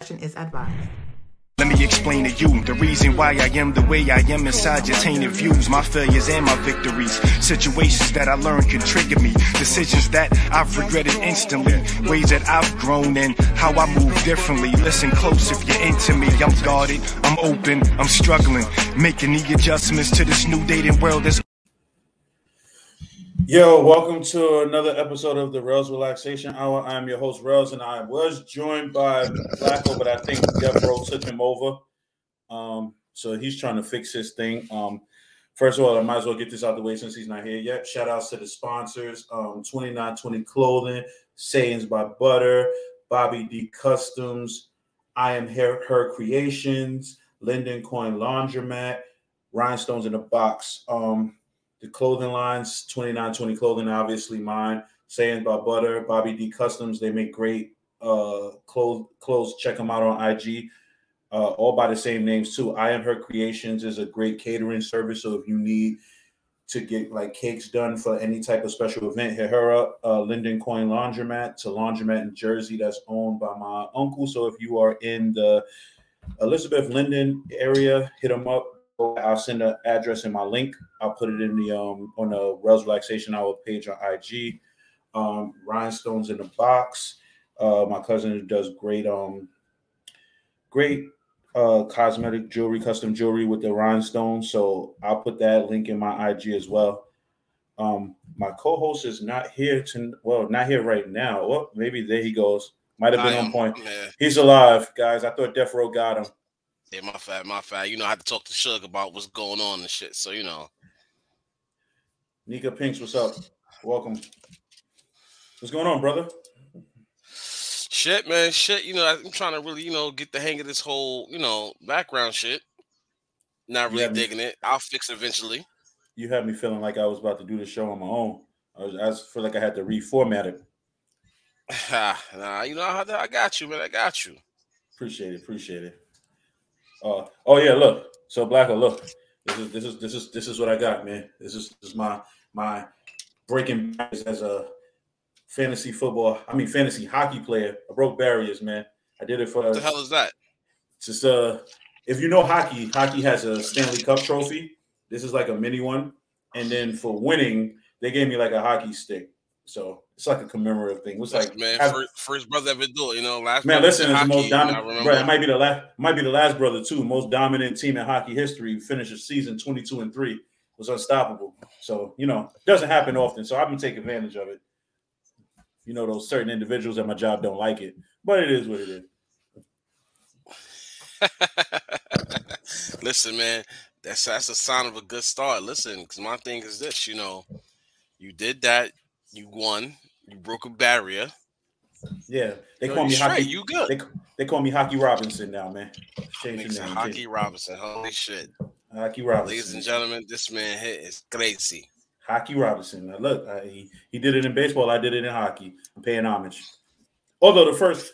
discretion is advised. Let me explain to you the reason why I am the way I am inside your tainted views, my failures and my victories. Situations that I learned can trigger me. Decisions that I've regretted instantly. Ways that I've grown and how I move differently. Listen close if you're into me. I'm guarded, I'm open, I'm struggling. Making the adjustments to this new dating world that's... Yo, welcome to another episode of the Rels Relaxation Hour. I'm your host, Rels, and I was joined by Blacko, but I think Devereaux took him over. So he's trying to fix his thing. First of all, I might as well get this out the way since he's not here yet. Shout outs to the sponsors, 2920 Clothing, Sayings by Butter, Bobby D Customs, I Am Her Creations, Linden Coin Laundromat, Rhinestones in a Box. The clothing lines, 2920 Clothing, obviously mine. Sayings by Butter, Bobby D Customs. They make great clothes. Check them out on IG. All by the same names too. I Am Her Creations is a great catering service. So if you need to get like cakes done for any type of special event, hit her up. Linden Coin Laundromat. It's a laundromat in Jersey that's owned by my uncle. So if you are in the Elizabeth Linden area, hit them up. I'll send the address in my link. I'll put it in the on the Rels Relaxation Hour page on IG. Rhinestones in the Box. My cousin does great cosmetic jewelry, custom jewelry with the rhinestones. So I'll put that link in my IG as well. My co-host is not here not here right now. Well, maybe there he goes. Might have been on point. Man. He's alive, guys. I thought Devereaux got him. Yeah, my fat. You know, I had to talk to Suge about what's going on and shit. So, you know. Nika Pinks, what's up? Welcome. What's going on, brother? Shit, man. Shit, you know, I'm trying to really, get the hang of this whole, background shit. Not really digging it. I'll fix it eventually. You had me feeling like I was about to do the show on my own. I feel like I had to reformat it. Nah, I got you, man. I got you. Appreciate it. Oh yeah, look. So Blacko, look. This is what I got, man. This is my breaking as a fantasy hockey player. I broke barriers, man. I did it for what the hell is that? Just if you know hockey has a Stanley Cup trophy. This is like a mini one. And then for winning, they gave me like a hockey stick. So it's like a commemorative thing. It's like first brother ever do it, last man. Listen, it's the most dominant. Bro, it might be the last brother too. Most dominant team in hockey history. Finished the season 22-3. Was unstoppable. So it doesn't happen often. So I've been taking advantage of it. Those certain individuals at my job don't like it, but it is what it is. Listen, man, that's a sign of a good start. Listen, because my thing is this, you did that. You won. You broke a barrier. Yeah, they call me Hockey. You good? They call me Hockey Robinson now, man. Hockey Robinson. Holy shit. Hockey Robinson. Ladies and gentlemen, this man here is crazy. Hockey Robinson. Now look, he did it in baseball. I did it in hockey. I'm paying homage. Although the first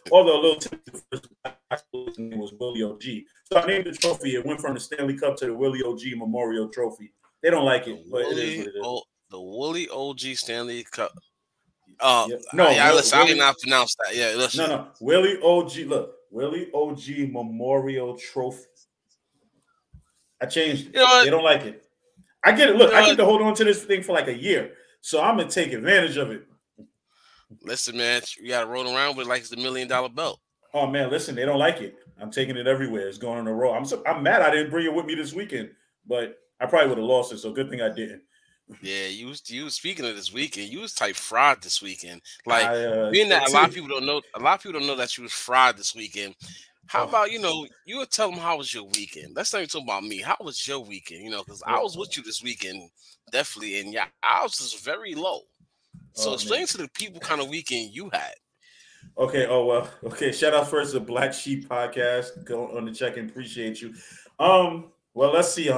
name was Willie O.G. So I named the trophy. It went from the Stanley Cup to the Willie O.G. Memorial Trophy. They don't like it, but it is what it is. The Willie O.G. Stanley Cup. Listen, I did not pronounce that. Yeah, listen. No. Willie O.G. Look, Willie O.G. Memorial Trophy. I changed it. They don't like it. I get it. Look, I get to hold on to this thing for like a year, so I'm gonna take advantage of it. Listen, man, you gotta roll around with like it's the $1 million belt. Oh man, listen, they don't like it. I'm taking it everywhere. It's going on the road. I'm mad I didn't bring it with me this weekend, but I probably would have lost it. So good thing I didn't. Yeah, you was speaking of this weekend. You was type fried this weekend. Like being that a lot of people don't know that you was fried this weekend. How about you would tell them how was your weekend? Let's not even talk about me. How was your weekend? Because I was with you this weekend, definitely, and ours is very low. So explain to the people kind of weekend you had. Okay. Oh well. Okay. Shout out first to Black Sheep Podcast. Go on the check-in. Appreciate you. Well, let's see.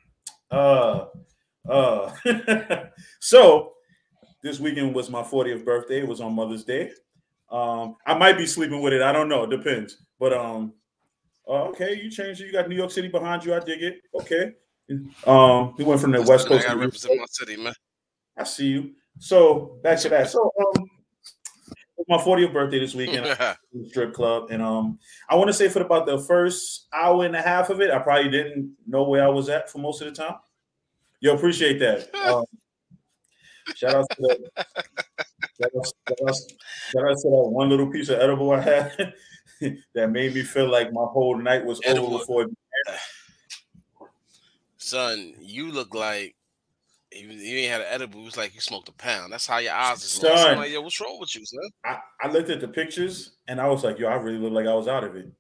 So this weekend was my 40th birthday. It was on Mother's Day. I might be sleeping with it. I don't know. It depends. But okay, you changed it. You got New York City behind you. I dig it. Okay. We went from the West Coast. I represent my city, man. I see you. So back to that. So was my 40th birthday this weekend. Strip club, and I want to say for about the first hour and a half of it, I probably didn't know where I was at for most of the time. Yo, appreciate that. Shout out to that one little piece of edible I had that made me feel like my whole night was over before it began. Son, you look like you ain't had an edible. It was like you smoked a pound. That's how your eyes is. Son, I'm like, yo, what's wrong with you, son? I looked at the pictures and I was like, yo, I really look like I was out of it.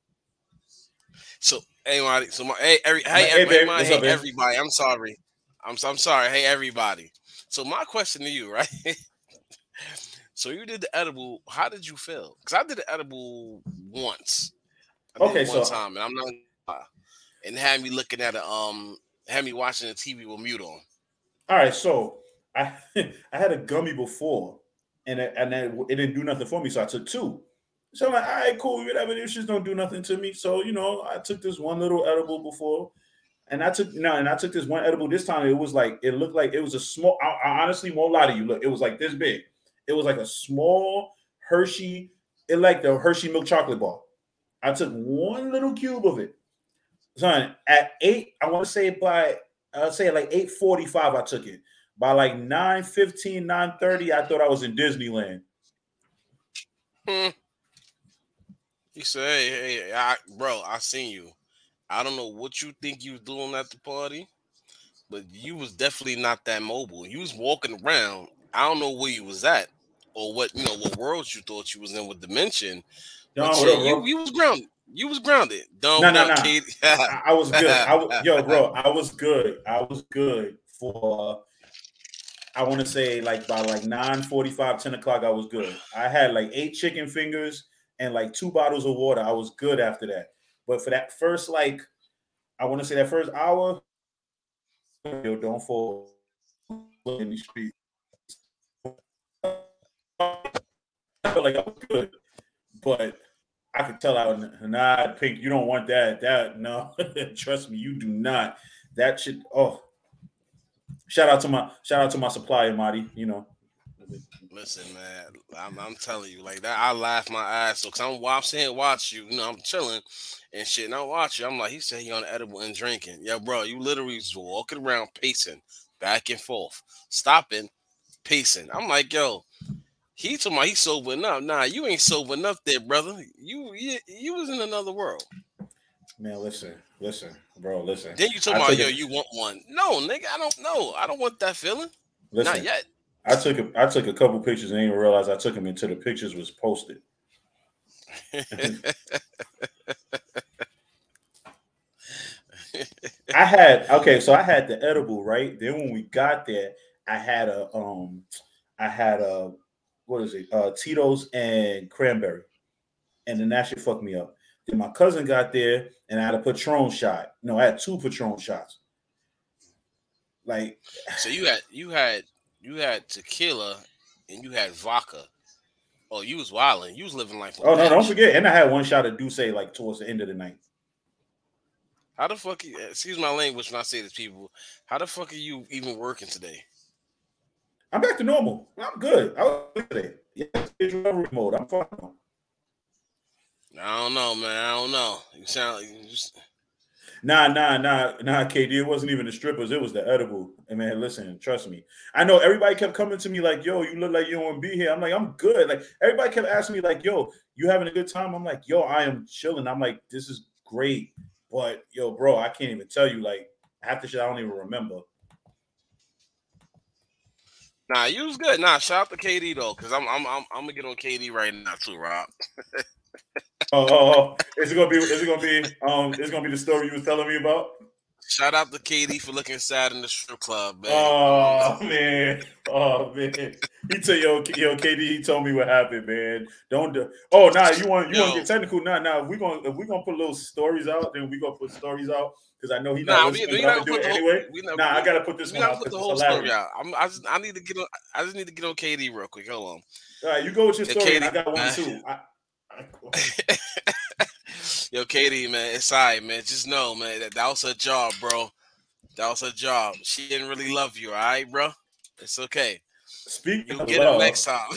So, everybody. So, everybody. I'm sorry. I'm sorry. Hey, everybody. So, my question to you, right? So, you did the edible. How did you feel? Because I did the edible once. One time, and I'm not. And had me looking at had me watching the TV with mute on. All right, so I had a gummy before, and it didn't do nothing for me, so I took 2. So I'm like, all right, cool, whatever. These shits don't do nothing to me. So I took this one little edible before, and I took this one edible. This time it looked like it was a small. I honestly won't lie to you. Look, it was like this big. It was like a small Hershey. It like the Hershey milk chocolate bar. I took one little cube of it. Son, at 8, I want to say at like 8:45, I took it. By like 9:15, 9:30, I thought I was in Disneyland. He said, hey, bro, I seen you. I don't know what you think you was doing at the party, but you was definitely not that mobile. You was walking around. I don't know where you was at or what world you thought you was in with Dimension. But you was grounded. You was grounded. No. I was good. I was good. I was good for, I want to say by 9:45, 10 o'clock, I was good. I had like 8 chicken fingers and like 2 bottles of water. I was good after that. But for that first, I want to say that first hour, yo, don't fall in the street. I felt like I was good. But I could tell out, Pink, you don't want that. No, trust me, you do not. That should. Oh, shout out to my supplier, Marty. Listen, man, I'm telling you, like that. I laugh my ass off because I'm sitting watch you. I'm chilling and shit, and I watch you. I'm like, he said he on the edible and drinking. Yeah, bro, you literally just walking around pacing back and forth, stopping, pacing. I'm like, yo. He told me he's sobering up. Nah, you ain't sobering up there, brother. You was in another world. Man, listen, bro, listen. Then you told me, yo, you want one. No, nigga, I don't know. I don't want that feeling. Listen, not yet. I took a couple pictures and didn't even realize I took them until the pictures was posted. I had the edible, right? Then when we got there, I had a what is it? Tito's and cranberry. And then that shit fucked me up. Then my cousin got there and I had a Patron shot. No, I had 2 Patron shots. Like, so you had tequila and you had vodka. Oh, you was wilding. You was living life. Oh, no, don't forget. And I had 1 shot of Douce towards the end of the night. How the fuck excuse my language when I say this, people. How the fuck are you even working today? I'm back to normal. I'm good. I was today. Yeah, it's remote. I'm fine. I don't know, man. I don't know. You sound like you just... Nah, KD. It wasn't even the strippers. It was the edible. And man, listen, trust me. I know everybody kept coming to me like, yo, you look like you don't want to be here. I'm like, I'm good. Like, everybody kept asking me like, yo, you having a good time? I'm like, yo, I am chilling. I'm like, this is great. But yo, bro, I can't even tell you. Like, half the shit I don't even remember. Nah, you was good. Nah, shout out to KD though, because I'm gonna get on KD right now too, Rob. Oh! Is it gonna be the story you was telling me about? Shout out to KD for looking sad in the strip club, man. Oh man. He told yo KD. He told me what happened, man. Don't do. Oh, nah. You want to get technical? Nah. If we gonna put little stories out, then we gonna put stories out because I know he's not listening. But I'm gonna do it anyway. I gotta put this one out. Put the whole story out. I just need to get on KD real quick. Hold on. All right, you go with your story. KD, I got one too. Yo, KD, man, it's all right, man. Just know, man, that was her job, bro. That was her job. She didn't really love you, all right, bro? It's okay. Speaking You'll of get love, it next time.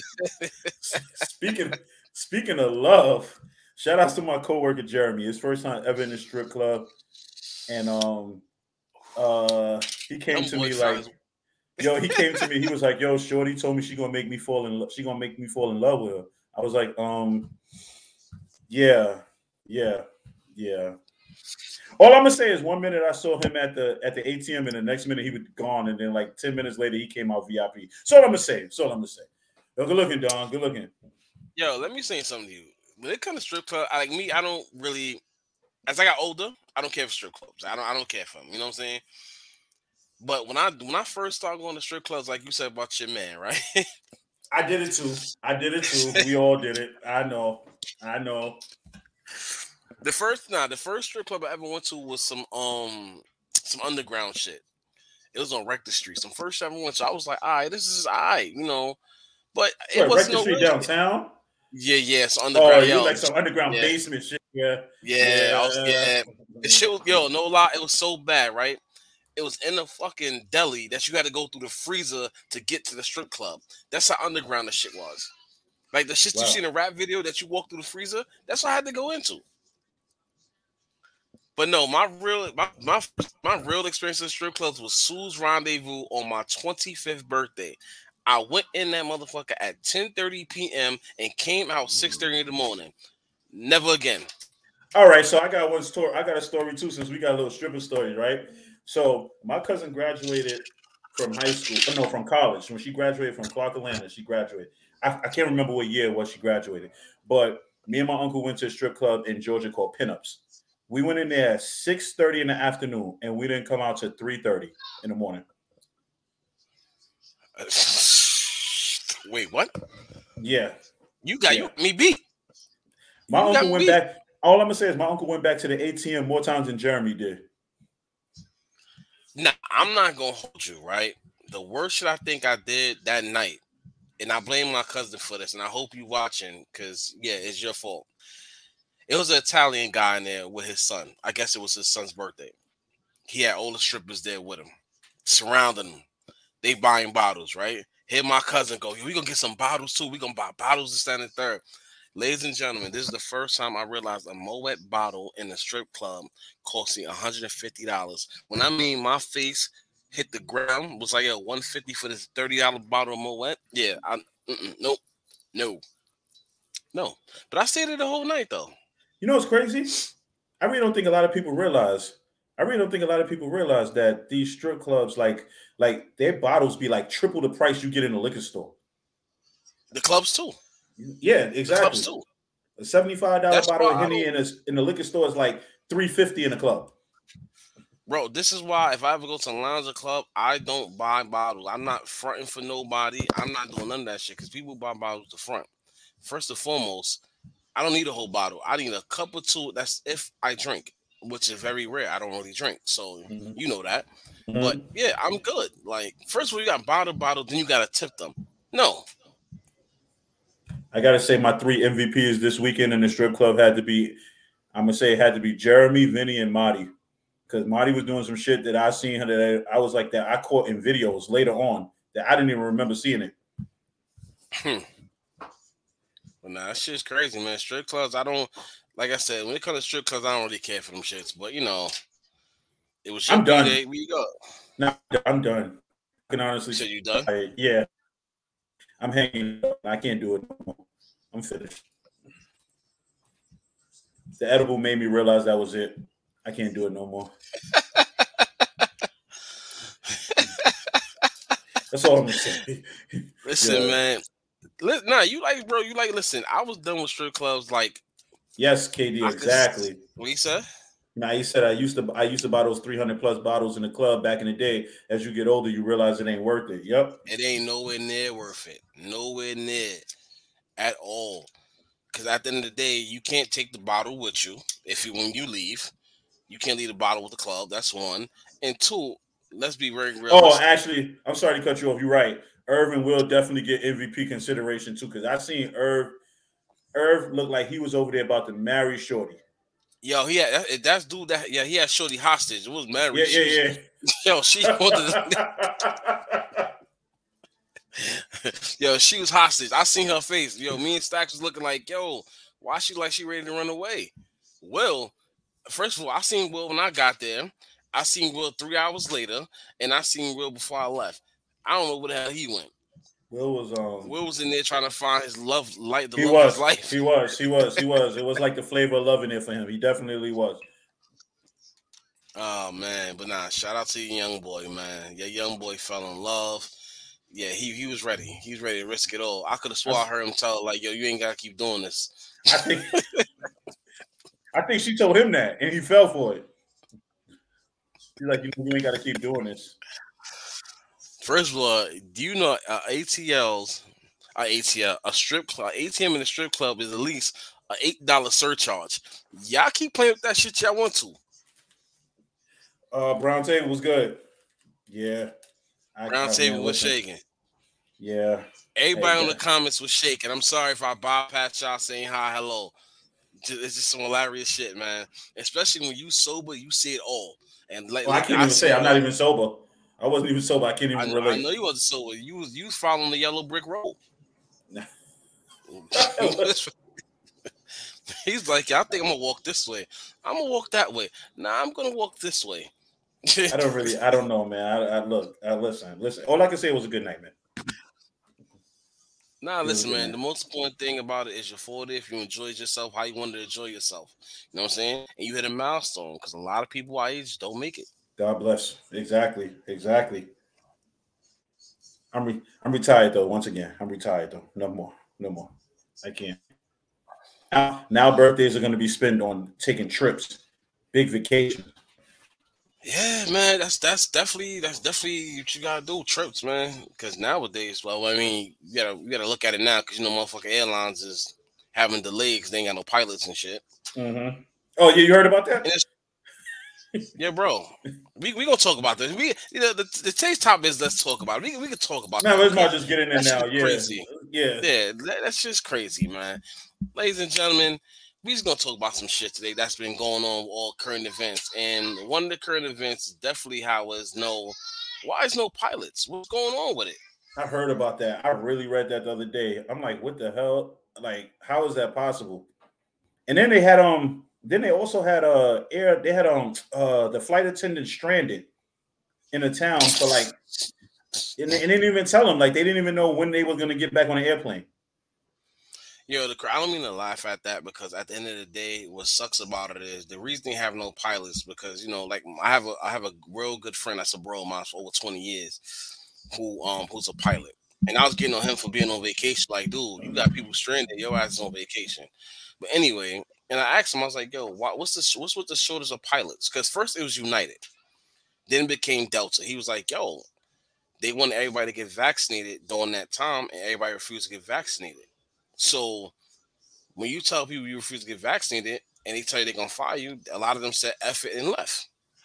speaking of love, shout out to my coworker Jeremy. His first time ever in a strip club, and he came to me like, yo, he came to me. He was like, yo, Shorty told me she gonna make me fall in love. She gonna make me fall in love with her. I was like, yeah. All I'm gonna say is 1 minute I saw him at the ATM, and the next minute he was gone, and then like 10 minutes later he came out VIP. So all I'm gonna say. Yo, good looking, Don. Good looking. Yo, let me say something to you. When it comes to strip club, I don't really. As I got older, I don't care for strip clubs. I don't care for them. You know what I'm saying? But when I first started going to strip clubs, like you said about your man, right? I did it too. We all did it. I know. The first strip club I ever went to was some underground shit. It was on Rector Street. Some first I ever went to. I was like, all right, this is all right, you know. But it wasn't Rector Street downtown. Yeah, it's underground. You like some underground basement shit. Yeah. The shit was, no lie, it was so bad, right? It was in a fucking deli that you had to go through the freezer to get to the strip club. That's how underground the shit was. Like the shit you see in a rap video that you walk through the freezer, that's what I had to go into. But no, my real experience in strip clubs was Sue's Rendezvous on my 25th birthday. I went in that motherfucker at 10:30 p.m. and came out 6:30 in the morning. Never again. All right, so I got one story. I got a story too, since we got a little stripper story, right? So my cousin graduated from from college. When she graduated from Clark Atlanta, she graduated. I can't remember what year it was she graduated, but me and my uncle went to a strip club in Georgia called Pinups. We went in there at 6:30 in the afternoon, and we didn't come out till 3:30 in the morning. Wait, what? Yeah. You me beat. My uncle went back. All I'm gonna say is my uncle went back to the ATM more times than Jeremy did. Nah, I'm not gonna hold you, right? The worst shit I think I did that night, and I blame my cousin for this, and I hope you watching, because it's your fault. It was an Italian guy in there with his son. I guess it was his son's birthday. He had all the strippers there with him, surrounding him. They buying bottles, right? Here my cousin go, we gonna get some bottles too. We gonna buy bottles this, that, and third. Ladies and gentlemen, this is the first time I realized a Moet bottle in a strip club costing $150. When I mean my face hit the ground, was like, $150 for this $30 bottle of Moet? Yeah, nope, no. But I stayed there the whole night though. You know what's crazy? I really don't think a lot of people realize that these strip clubs, like their bottles be like triple the price you get in a liquor store. The clubs too. Yeah, exactly. The clubs too. A $75 bottle of Henny in the liquor store is like $350 in a club. Bro, this is why if I ever go to a lounge or club, I don't buy bottles. I'm not fronting for nobody. I'm not doing none of that shit because people buy bottles to front. First and foremost, I don't need a whole bottle. I need a cup or two. That's if I drink, which is very rare. I don't really drink, so you know that. Mm-hmm. But yeah, I'm good. Like, first of all, you got bottle, then you got to tip them. No. I got to say my 3 MVPs this weekend in the strip club had to be Jeremy, Vinny, and Marty. Because Marty was doing some shit that I seen her that I was like that I caught in videos later on that I didn't even remember seeing it. Well, nah, that shit's crazy, man. Strip clubs, like I said, when it comes to strip clubs, I don't really care for them shits. But, it was your day. Where you go? No, I'm done. I can honestly say you done? Yeah. I'm hanging up. I can't do it no more. I'm finished. The edible made me realize that was it. I can't do it no more. That's all I'm gonna say. Listen, man. Listen, I was done with strip clubs like. Yes, KD, exactly. What you said? Nah, he said I used to buy those 300 plus bottles in the club back in the day. As you get older, you realize it ain't worth it. Yep. It ain't nowhere near worth it. Nowhere near at all. Because at the end of the day, you can't take the bottle with you when you leave. You can't leave the bottle with the club. That's one. And two, let's be very real. Oh, actually, I'm sorry to cut you off. You're right. Irvin will definitely get MVP consideration too, because I seen Irv look like he was over there about to marry Shorty. Yo, he had Shorty hostage. It was married. Yeah. Yo, she wanted. Yo, she was hostage. I seen her face. Yo, me and Stacks was looking like, yo, why she like she ready to run away? Will, first of all, I seen Will when I got there. I seen Will 3 hours later, and I seen Will before I left. I don't know where the hell he went. Will was in there trying to find his love, love of his life. He was. It was like the flavor of love in there for him. He definitely was. Oh man, but nah, shout out to your young boy, man. Your young boy fell in love. Yeah, he was ready. He was ready to risk it all. I could have swore I heard him tell like, yo, you ain't gotta keep doing this. I think she told him that, and he fell for it. She's like, you ain't gotta keep doing this. First of all, do you know a strip club, ATM in a strip club is at least an $8 surcharge. Y'all keep playing with that shit y'all want to. Brown table was good. Yeah. Brown table was shaking. Yeah. Everybody in the comments was shaking. I'm sorry if I bypassed y'all saying hi, hello. It's just some hilarious shit, man. Especially when you sober, you see it all. And like, I can't even say I'm not even sober. I wasn't even sober. I can't even relate. I know you wasn't sober. You was following the yellow brick road. He's like, I think I'm gonna walk this way. I'm gonna walk that way. Nah, I'm gonna walk this way. I don't know, man. Listen. All I can say was a good night, man. Nah, listen, man. The most important thing about it is you're 40. If you enjoyed yourself, how you wanted to enjoy yourself. You know what I'm saying? And you hit a milestone because a lot of people our age don't make it. God bless. Exactly. I'm retired though. Once again, I'm retired though. No more. I can't. Now birthdays are going to be spent on taking trips, big vacations. Yeah, man, that's definitely what you gotta do, trips, man. Because nowadays, well, I mean, you gotta look at it now because motherfucking airlines is having delays because they ain't got no pilots and shit. Mm-hmm. Oh yeah, you heard about that? Yeah, bro. We gonna talk about this. The today's topic is let's talk about it. We can talk about. No, let's not just get in there now. Yeah, crazy. Yeah. That's just crazy, man. Ladies and gentlemen, we just gonna talk about some shit today that's been going on with all current events. And one of the current events is definitely why is no pilots? What's going on with it? I heard about that. I really read that the other day. I'm like, what the hell? Like, how is that possible? And then they had Then they also had the flight attendant stranded in a town for like, and they didn't even tell them, like they didn't even know when they were gonna get back on the airplane. Yo, I don't mean to laugh at that because at the end of the day, what sucks about it is the reason they have no pilots because like I have a real good friend that's a bro of mine for over 20 years who's a pilot, and I was getting on him for being on vacation. Like, dude, you got people stranded, your ass is on vacation. But anyway. And I asked him, I was like, yo, what's with the shortage of pilots? Because first it was United. Then it became Delta. He was like, yo, they wanted everybody to get vaccinated during that time, and everybody refused to get vaccinated. So when you tell people you refuse to get vaccinated, and they tell you they're going to fire you, a lot of them said F it and left.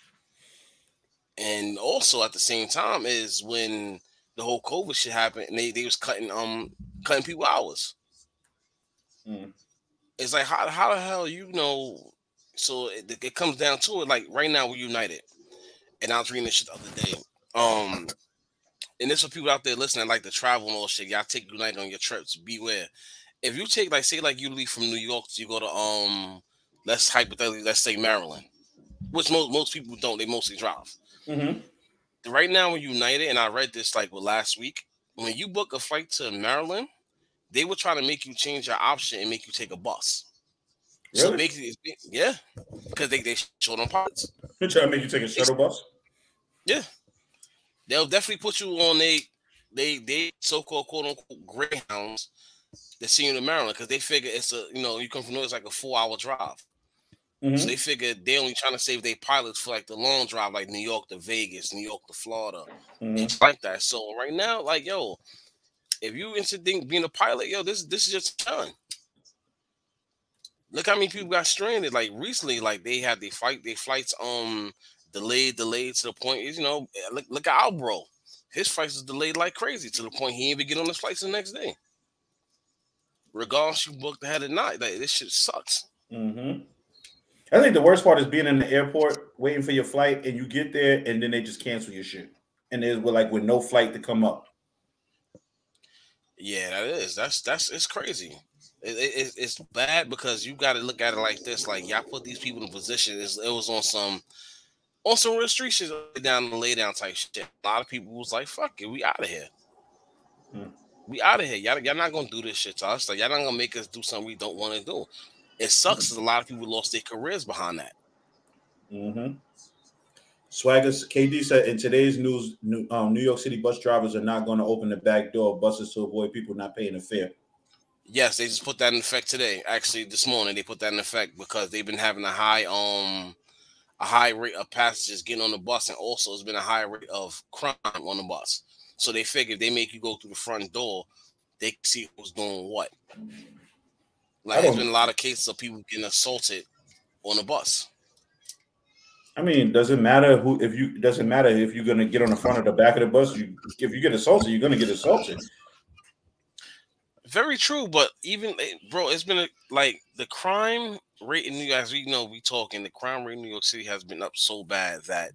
And also at the same time is when the whole COVID shit happened, and they was cutting people hours. Mm. It's like how the hell so it comes down to it. Like right now we're United, and I was reading this shit the other day. And there's some people out there listening like to travel and all shit. Y'all take United on your trips. Beware. If you take say you leave from New York, you go to let's say Maryland, which most people don't. They mostly drive. Mm-hmm. Right now we're United, and I read this last week. When you book a flight to Maryland, they will try to make you change your option and make you take a bus. Really? So yeah, because they showed on pilots. They try to make you take a shuttle bus? Yeah. They'll definitely put you on they so-called quote-unquote Greyhounds that see you in Maryland because they figure it's you come from New York, it's like a 4-hour drive. Mm-hmm. So they figure they're only trying to save their pilots for the long drive, like New York to Vegas, New York to Florida, and like that. So right now, if you interested in being a pilot, this is just done. Look how many people got stranded. Like recently, they had their flights delayed to the point is look at our bro. His flights was delayed like crazy to the point he didn't even get on his flights the next day. Regardless, you booked ahead of night. This shit sucks. Mm-hmm. I think the worst part is being in the airport waiting for your flight, and you get there, and then they just cancel your shit, and there's with no flight to come up. Yeah, that is. That's it's crazy. It's bad because you got to look at it like this. Like y'all put these people in a position. It was on some restrictions down the lay down type shit. A lot of people was like, "Fuck it, we out of here. We out of here. Y'all not gonna do this shit to us. Like y'all not gonna make us do something we don't want to do." It sucks that a lot of people lost their careers behind that. Swaggers KD said in today's news, New York City bus drivers are not going to open the back door of buses to avoid people not paying the fare. Yes, they just put that in effect today. Actually, this morning they put that in effect because they've been having a high rate of passengers getting on the bus, and also it's been a high rate of crime on the bus. So they figured they make you go through the front door, they can see who's doing what. Like there's been a lot of cases of people getting assaulted on the bus. I mean, doesn't matter if you're gonna get on the front or the back of the bus. If you get assaulted, you're gonna get assaulted. Very true, but even bro, it's been like the crime rate in New York. As we know, the crime rate in New York City has been up so bad that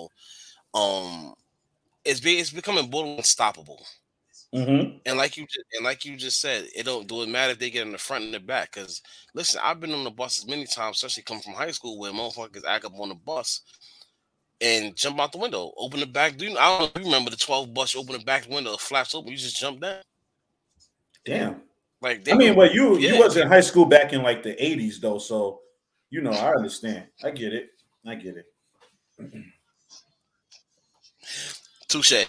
it's becoming borderline unstoppable. And like you just said, it don't matter if they get in the front and the back. Because listen, I've been on the buses many times, especially coming from high school, where motherfuckers act up on the bus and jump out the window, open the back. I don't know if you remember the 12 bus. You open the back window, flaps open, you just jump down. Damn. Like you was in high school back in like the 80s though, so I understand. I get it. Touche.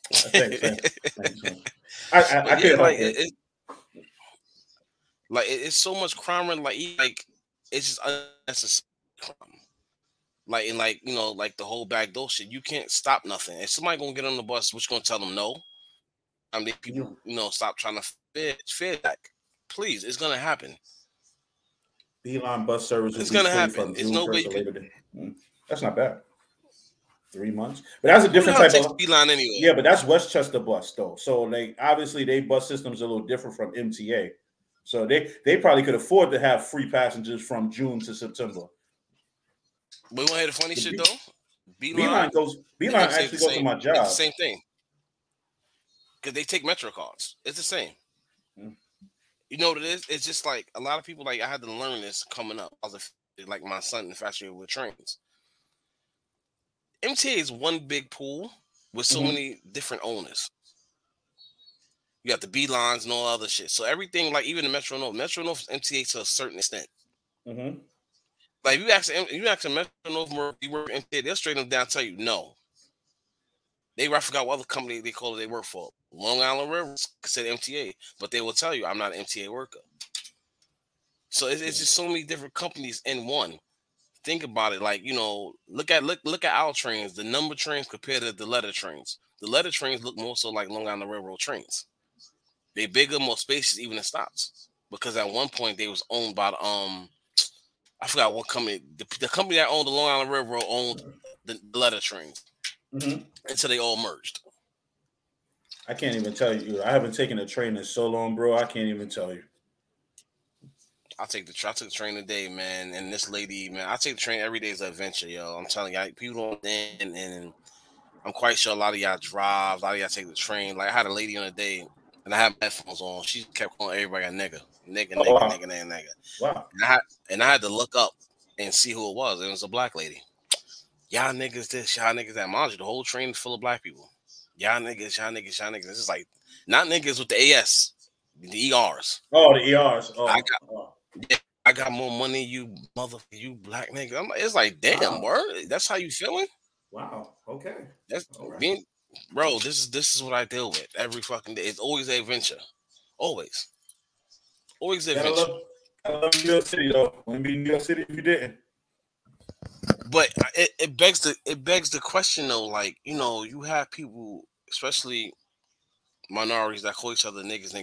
I can't like it's so much crime and like it's just unnecessary crime. Like the whole back door shit. You can't stop nothing. If somebody gonna get on the bus, what you gonna tell them no? People stop trying to fear that. Please, it's gonna happen. Beeline bus service. It's gonna happen. It's no way. That's not bad. 3 months, but that's a different type of Beeline anyway. Yeah, but that's Westchester bus though. So like obviously they bus systems are a little different from MTA. So they probably could afford to have free passengers from June to September. But you want to hear the funny shit though? Beeline actually goes to my job. It's the same thing. Because they take Metro cards. It's the same. You know what it is? It's just like a lot of people, like I had to learn this coming up. I was like my son infatuated with trains. MTA is one big pool with so many different owners. You got the Beelines and all other shit. So everything, like even the Metro North is MTA to a certain extent. Like you ask a Metro North, you work MTA, they'll straight them down and tell you no. I forgot what other company they call it they work for. Long Island Railroad said MTA, but they will tell you I'm not an MTA worker. So it's just so many different companies in one. Think about it, like look at our trains, the number trains compared to the letter trains. The letter trains look more so like Long Island Railroad trains. They bigger, more spacious, even in stops. Because at one point they was owned by I forgot what company. The company that owned the Long Island Railroad owned the letter trains until they all merged. I can't even tell you. I haven't taken a train in so long, bro. I can't even tell you. I took the train today, man. And this lady, man, I take the train every day as an adventure, yo. I'm telling you, people don't, and I'm quite sure a lot of y'all drive, a lot of y'all take the train. Like I had a lady on a day, and I had my headphones on. She kept calling everybody a nigga. Wow. And I had to look up and see who it was. It was a black lady. Y'all niggas this, y'all niggas that. Mind you, the whole train is full of black people. Y'all niggas. This is like not niggas with the AS, the ERs. Oh, the ERs. I got more money, you black nigga. It's like, damn, word. That's how you feeling? Wow. Okay. That's being, bro. This is what I deal with every fucking day. It's always an adventure. Always an adventure. I love New York City though. Wouldn't be New York City if you didn't. But it begs the question though. Like you have people, especially minorities, that call each other niggas.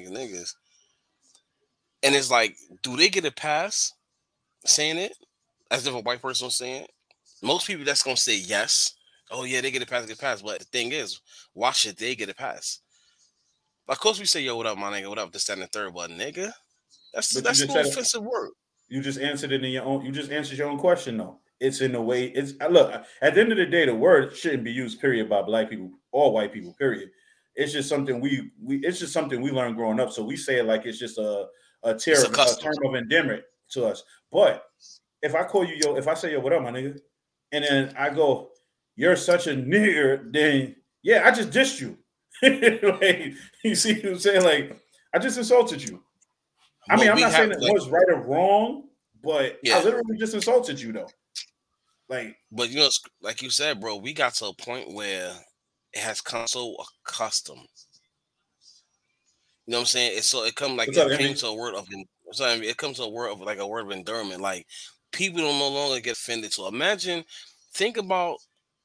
And it's like, do they get a pass saying it as if a white person was saying it? Most people that's gonna say yes. Oh yeah, they get a pass. But the thing is, why should they get a pass? Of course we say, yo, what up, my nigga? What up? This, that, and the third, but nigga, that's an offensive word. You just answered it in your own. You just answered your own question though. It's in the way. It's look. At the end of the day, the word shouldn't be used. Period. By black people or white people. Period. it's just something we learned growing up. So we say it like it's just a term of endearment to us. But if I call you if I say what up, my nigga, and then I go, you're such a nigger, then yeah, I just dissed you. Like, you see what I'm saying? Like, I just insulted you. I mean, I'm not saying it was right or wrong, but I literally just insulted you though. Like, but like you said, bro, we got to a point where it has come so accustomed. You know what I'm saying? It came to a word of like a word of endearment. Like, people don't no longer get offended. So think about.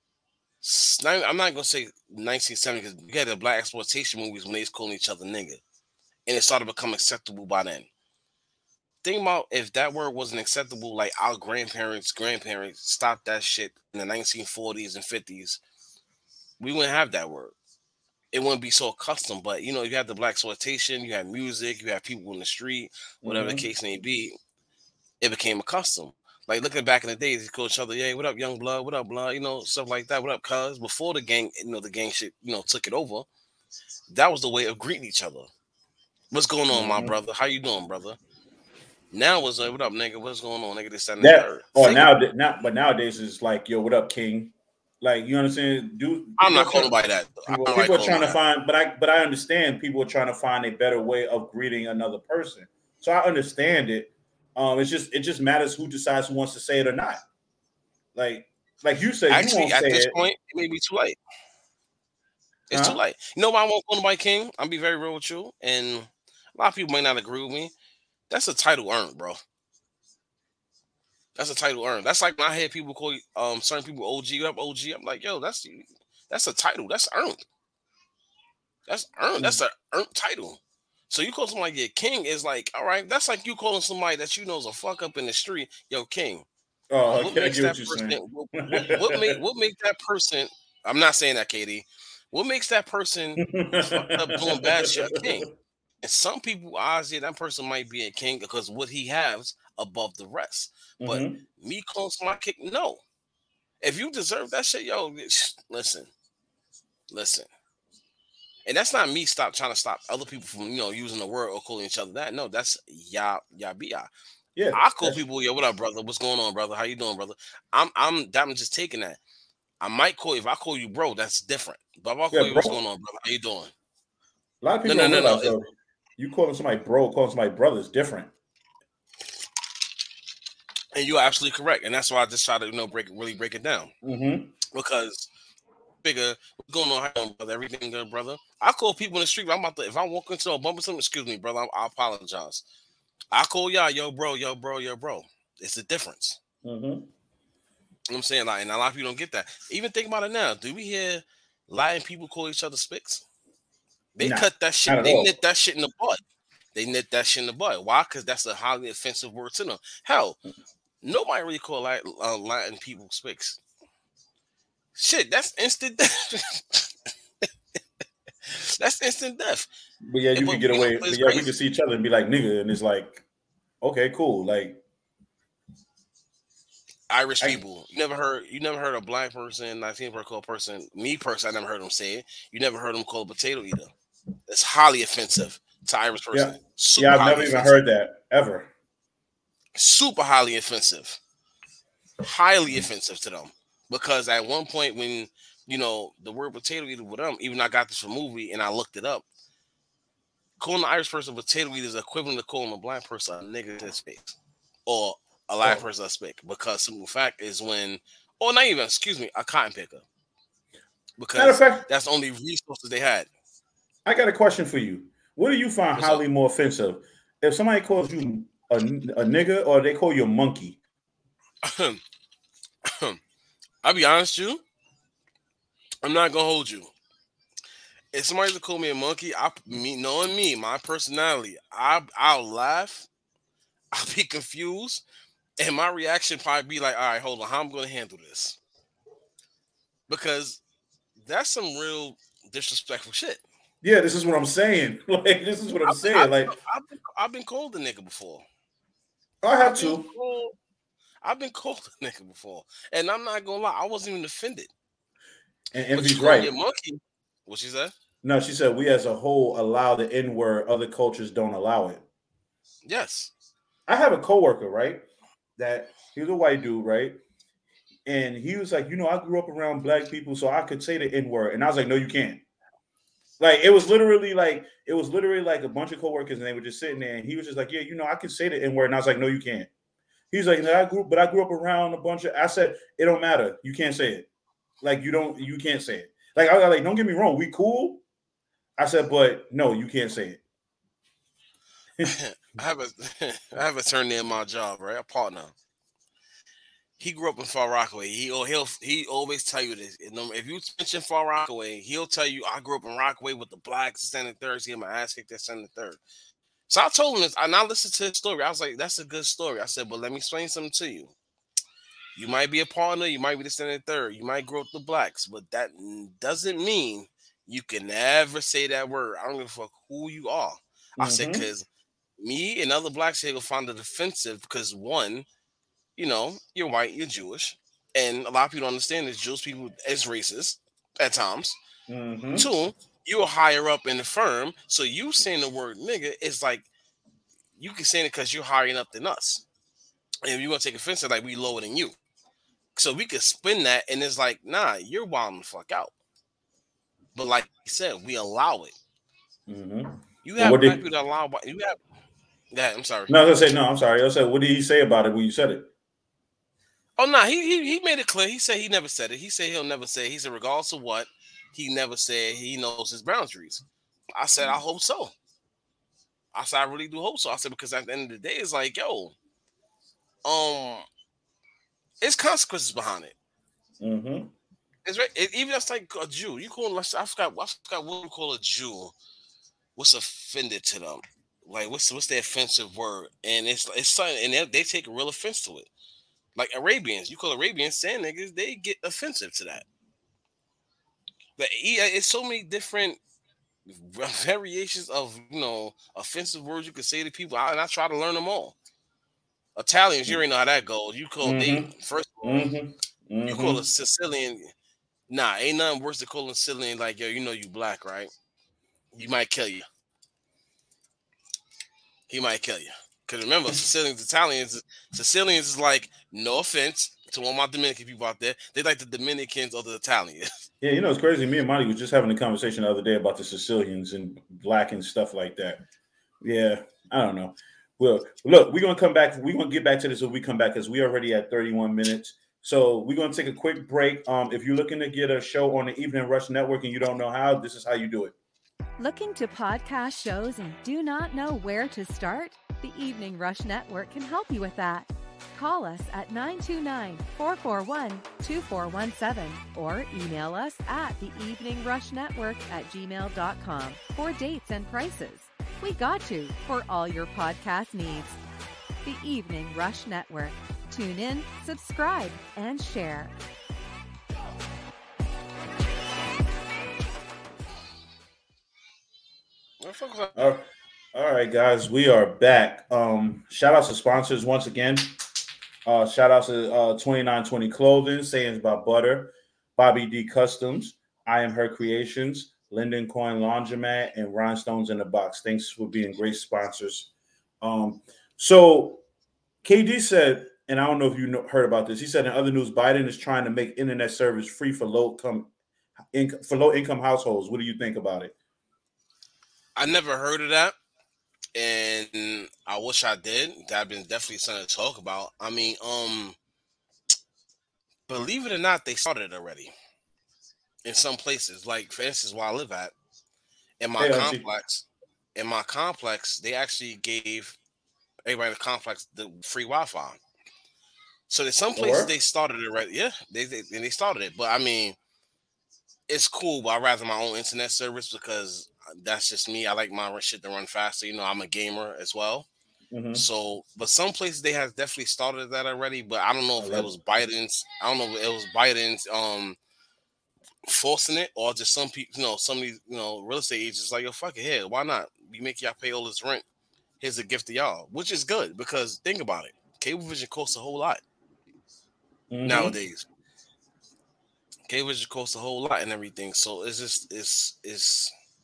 I'm not gonna say 1970 because you had the black exploitation movies when they was calling each other nigga, and it started to become acceptable by then. Think about if that word wasn't acceptable, like our grandparents stopped that shit in the 1940s and 50s, we wouldn't have that word. It wouldn't be so accustomed. But you had the black exploitation, you had music, you had people in the street, whatever the case may be. It became accustomed. Like looking back in the days, they call each other, "Hey, what up, young blood? What up, blood?" Stuff like that. What up, cuz? Before the gang, the gang shit, took it over. That was the way of greeting each other. What's going on, my brother? How you doing, brother? Now was like, "What up, nigga? What's going on, nigga?" This, that, and the third. But nowadays it's like, "Yo, what up, king?" Like, you understand? I'm not calling by that. People are trying to find, but I understand people are trying to find a better way of greeting another person. So I understand it. It just matters who decides who wants to say it or not. Like you said, actually, you won't at say this it. point, it may be too late. It's too late. You know why I won't call nobody king? I'll be very real with you, and a lot of people might not agree with me. That's a title earned, bro. That's a title earned. That's like when I hear people call certain people OG up OG. I'm like, yo, that's a title. That's earned. That's earned. That's an earned title. So you call somebody a king is like, all right, that's like you calling somebody that you know is a fuck up in the street, yo, king. What makes that person? What makes that person? I'm not saying that, Katie. What makes that person fucked up doing bad shit a king? And some people, obviously, that person might be a king because what he has above the rest. But me calling somebody king, no. If you deserve that shit, yo, listen. And that's not me trying to stop other people from using the word or calling each other that. No, that's ya. Yeah, I call people, yo, what up, brother? What's going on, brother? How you doing, brother? I'm just taking that. I might call you if I call you bro, that's different. But if I call you, what's going on, brother? How you doing? A lot of people don't realize though, you calling somebody bro, calling somebody brother is different. And you're absolutely correct, and that's why I just try to break it down. Because bigger, what's going on, how you doing, brother? Everything good, brother? I call people in the street. If I walk into a bump or something, excuse me, brother, I apologize. I call y'all, yo, bro. It's the difference. You know what I'm saying? Like, and a lot of people don't get that. Even think about it now. Do we hear lying people call each other spics? They cut that shit. They knit that shit in the bud. Why? Because that's a highly offensive word to them. Hell, nobody really call Latin people spics. Shit, that's instant death. That's instant death. But yeah, you can get away. But yeah, we can see each other and be like nigga, and it's like, okay, cool. Like Irish people, you never heard a black person, Latino person call a person. Me personally, I never heard them say it. You never heard them call a potato eater. It's highly offensive to Irish person. Yeah, I've never even heard that ever. Super highly offensive. Highly offensive to them. Because at one point when, the word potato eater with them, even I got this from a movie and I looked it up, calling the Irish person potato eater is equivalent to calling a black person a nigga in his face. Or a black person a spick. Because simple fact is when, or not even, excuse me, a cotton picker. Because that's the only resources they had. I got a question for you. What do you find highly more offensive? If somebody calls you a nigga or they call you a monkey? I'll be honest with you. I'm not gonna hold you. If somebody's to call me a monkey, knowing me, my personality, I'll laugh, I'll be confused, and my reaction probably be like, all right, hold on, how I'm gonna handle this? Because that's some real disrespectful shit. Yeah, this is what I'm saying. Like, this is what I'm saying. Like, I've been called a nigga before. I have to. I've been called a nigga before, and I'm not gonna lie, I wasn't even offended. And Envy's right. Monkey, what she said? No, she said we as a whole allow the N-word. Other cultures don't allow it. Yes. I have a coworker, right? That he's a white dude, right? And he was like, I grew up around black people, so I could say the N-word. And I was like, no, you can't. Like it was literally like a bunch of coworkers, and they were just sitting there, and he was just like, yeah, I could say the N-word. And I was like, no, you can't. He's like, no, I grew up around a bunch of. I said, it don't matter. You can't say it. Like you can't say it. Like I was like, don't get me wrong, we cool. I said, but no, you can't say it. I have a turn in my job, right? A partner. He grew up in Far Rockaway. He always tell you this. If you mention Far Rockaway, he'll tell you I grew up in Rockaway with the blacks standing third. See my ass kicked at standing third. So I told him this, and I listened to his story. I was like, that's a good story. I said, but let me explain something to you. You might be a partner, you might be the standing third, you might grow up the blacks, but that doesn't mean you can never say that word. I don't give a fuck who you are. I said, because me and other blacks here will find it offensive because one, you're white, you're Jewish, and a lot of people don't understand this. Jewish people is racist at times. Two, you're higher up in the firm, so you saying the word nigga is like you can say it because you're higher up than us, and you're gonna take offense to like we lower than you. So we could spin that, and it's like, nah, you're wilding the fuck out. But like you said, we allow it. You have black people that allow. You have. Yeah, I'm sorry. No, I was gonna say no. I'm sorry. I said, what did he say about it when you said it? Oh no, he made it clear. He said he never said it. He said he'll never say it. He said regardless of what, he never said he knows his boundaries. I said I hope so. I said I really do hope so. I said because at the end of the day, it's like it's consequences behind it. It's right. Even that's like a Jew. You call I forgot what you call a Jew. What's offended to them? Like what's the offensive word? And it's something, and they take a real offense to it. Like Arabians, you call Arabians sand niggas, they get offensive to that. But it's so many different variations of offensive words you can say to people, and I try to learn them all. Italians, you already know how that goes. You call they first of all, you call a Sicilian. Nah, ain't nothing worse than calling a Sicilian like yo. You black, right? You might kill you. He might kill you. Because remember, Sicilians is like, no offense to all my Dominican people out there. They like the Dominicans or the Italians. Yeah, it's crazy. Me and Monty was just having a conversation the other day about the Sicilians and black and stuff like that. Yeah, I don't know. Well, look, we're going to come back. We're going to get back to this when we come back because we're already at 31 minutes. So we're going to take a quick break. If you're looking to get a show on the Evening Rush Network and you don't know how, this is how you do it. Looking to podcast shows and do not know where to start? The Evening Rush Network can help you with that. Call us at 929-441-2417 or email us at theeveningrushnetwork@gmail.com for dates and prices. We got you for all your podcast needs. The Evening Rush Network. Tune in, subscribe, and share. All right, guys, we are back. Shout out to sponsors once again. Shout out to 2920 Clothing, Sayings by Butter, Bobby D Customs, I Am Her Creations, Linden Coin Laundromat, and Rhinestones in the Box. Thanks for being great sponsors. So KD said, and I don't know if you heard about this, he said in other news, Biden is trying to make internet service free for low income households. What do you think about it? I never heard of that, and I wish I did. That'd been definitely something to talk about. I mean, believe it or not, they started already in some places. Like, for instance, where I live at, in my complex, they actually gave everybody in the complex the free Wi-Fi. So there's some places they started it already. Yeah, they started it, but I mean, it's cool. But I'd rather my own internet service because that's just me. I like my shit to run faster. I'm a gamer as well. So, but some places they have definitely started that already. But I don't know if it was Biden's. I don't know if it was Biden's forcing it or just some people. Some of these real estate agents like, yo, fuck it, here. Why not? We make y'all pay all this rent. Here's a gift to y'all, which is good because think about it. Cablevision costs a whole lot nowadays. Cablevision costs a whole lot and everything. So it's just it's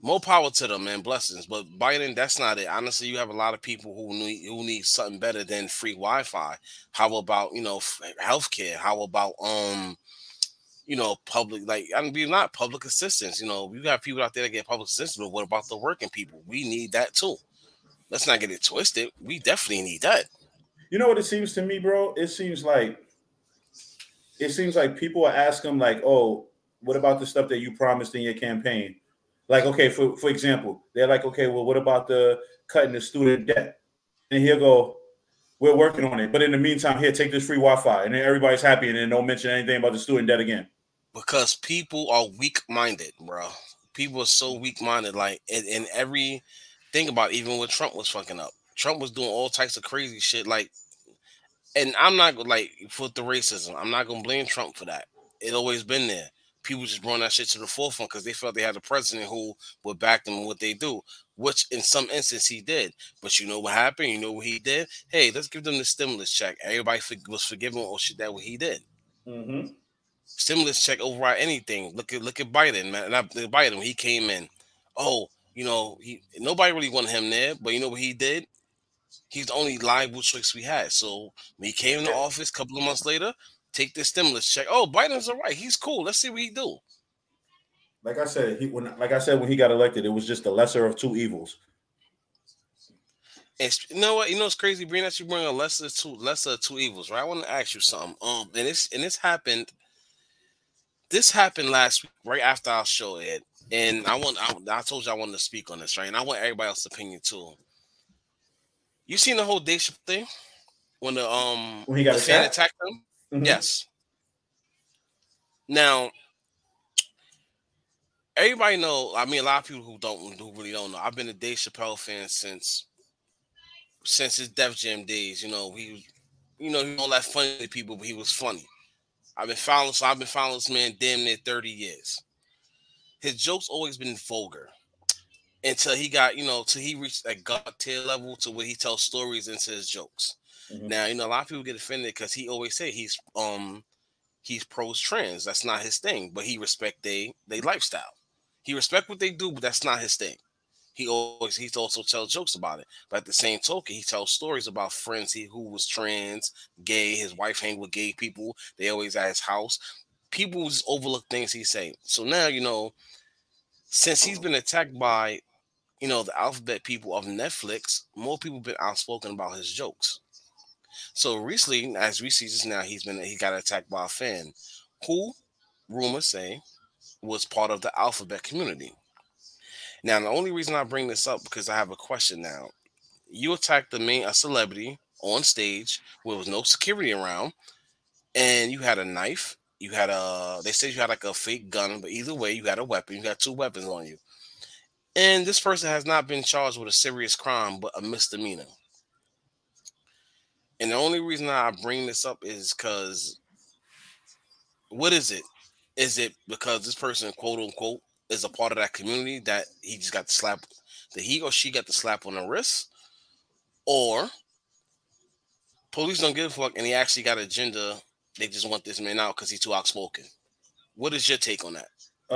More power to them, man. Blessings. But Biden, that's not it. Honestly, you have a lot of people who need something better than free Wi-Fi. How about, healthcare? How about public, like, I mean, not public assistance. You got people out there that get public assistance, but what about the working people? We need that too. Let's not get it twisted. We definitely need that. You know what it seems to me, bro? It seems like people are asking, like, oh, what about the stuff that you promised in your campaign? Like, okay, for example, they're like, okay, well, what about the cutting the student debt? And he'll go, we're working on it. But in the meantime, here, take this free Wi-Fi. And then everybody's happy and then don't mention anything about the student debt again. Because people are weak-minded, bro. People are so weak-minded. Like, in every... Think about it, even when Trump was fucking up. Trump was doing all types of crazy shit. Like, and I'm not like for the racism. I'm not gonna blame Trump for that. It always been there. People just brought that shit to the forefront because they felt they had a president who would back them in what they do, which in some instance he did. But you know what happened? You know what he did? Hey, let's give them the stimulus check. Everybody was forgiving or shit that what he did. Mm-hmm. Stimulus check override anything. Look at Biden, man. Not Biden when he came in. Oh. Nobody really wanted him there, but you know what he did? He's the only liable choice we had. So when he came into office a couple of months later, take the stimulus check. Oh, Biden's all right. He's cool. Let's see what he do. Like I said, when he got elected, it was just the lesser of two evils. And you know what? You know it's crazy, being that you bring a lesser of two evils, right? I want to ask you something. And this happened. This happened last week, right after our show, Ed. And I told you I wanted to speak on this, right? And I want everybody else's opinion too. You seen the whole Dave Chappelle thing when when he got attacked him? Mm-hmm. Yes. Now, everybody know. I mean, a lot of people who really don't know. I've been a Dave Chappelle fan since his Def Jam days. He all that funny to people, but he was funny. I've been following this man damn near 30 years. His jokes always been vulgar until he got, till he reached that gut tier level to where he tells stories into his jokes. Mm-hmm. Now, a lot of people get offended because he always say he's pros trans. That's not his thing, but he respect they lifestyle. He respect what they do, but that's not his thing. He also tells jokes about it. But at the same token, he tells stories about friends who was trans, gay. His wife hang with gay people. They always at his house. People just overlook things he say. So now, since he's been attacked by, the alphabet people of Netflix, more people have been outspoken about his jokes. So recently, as we see just now, he got attacked by a fan who, rumors say, was part of the alphabet community. Now, the only reason I bring this up because I have a question now. You attacked a celebrity on stage where there was no security around, and you had a knife. They said you had like a fake gun, but either way, you had a weapon. You got two weapons on you. And this person has not been charged with a serious crime, but a misdemeanor. And the only reason I bring this up is because, what is it? Is it because this person, quote unquote, is a part of that community that he just got the slap, that he or she got the slap on the wrist? Or police don't give a fuck and he actually got an agenda. They just want this man out because he's too outspoken. What is your take on that?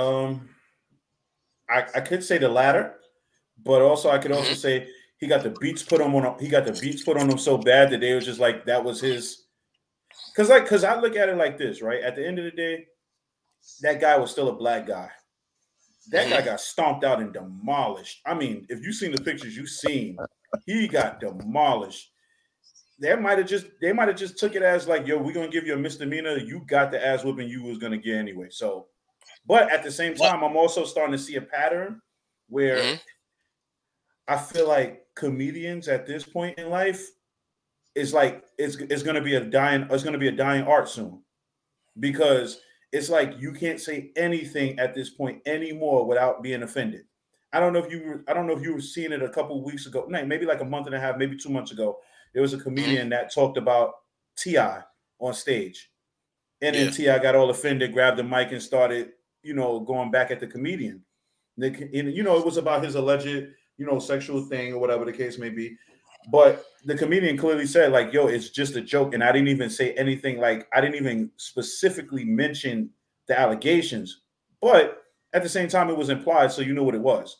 I could say the latter, but also I could also say he got the beats put on him. He got the beats put on him so bad that they was just like that was his. Because I look at it like this, right? At the end of the day, that guy was still a black guy. That guy got stomped out and demolished. I mean, if you've seen the pictures you've seen, he got demolished. They might have just took it as like, yo, we're gonna give you a misdemeanor. You got the ass whooping you was gonna get anyway. So, but at the same time, I'm also starting to see a pattern where I feel like comedians at this point in life is like it's gonna be a dying art soon, because it's like you can't say anything at this point anymore without being offended. I don't know if you were seeing it a couple of weeks ago, maybe like a month and a half, maybe 2 months ago. There was a comedian that talked about T.I. on stage. And then T.I. got all offended, grabbed the mic and started, going back at the comedian. It was about his alleged, sexual thing or whatever the case may be. But the comedian clearly said, like, yo, it's just a joke. And I didn't even say anything, like, I didn't even specifically mention the allegations. But at the same time, it was implied, so you know what it was.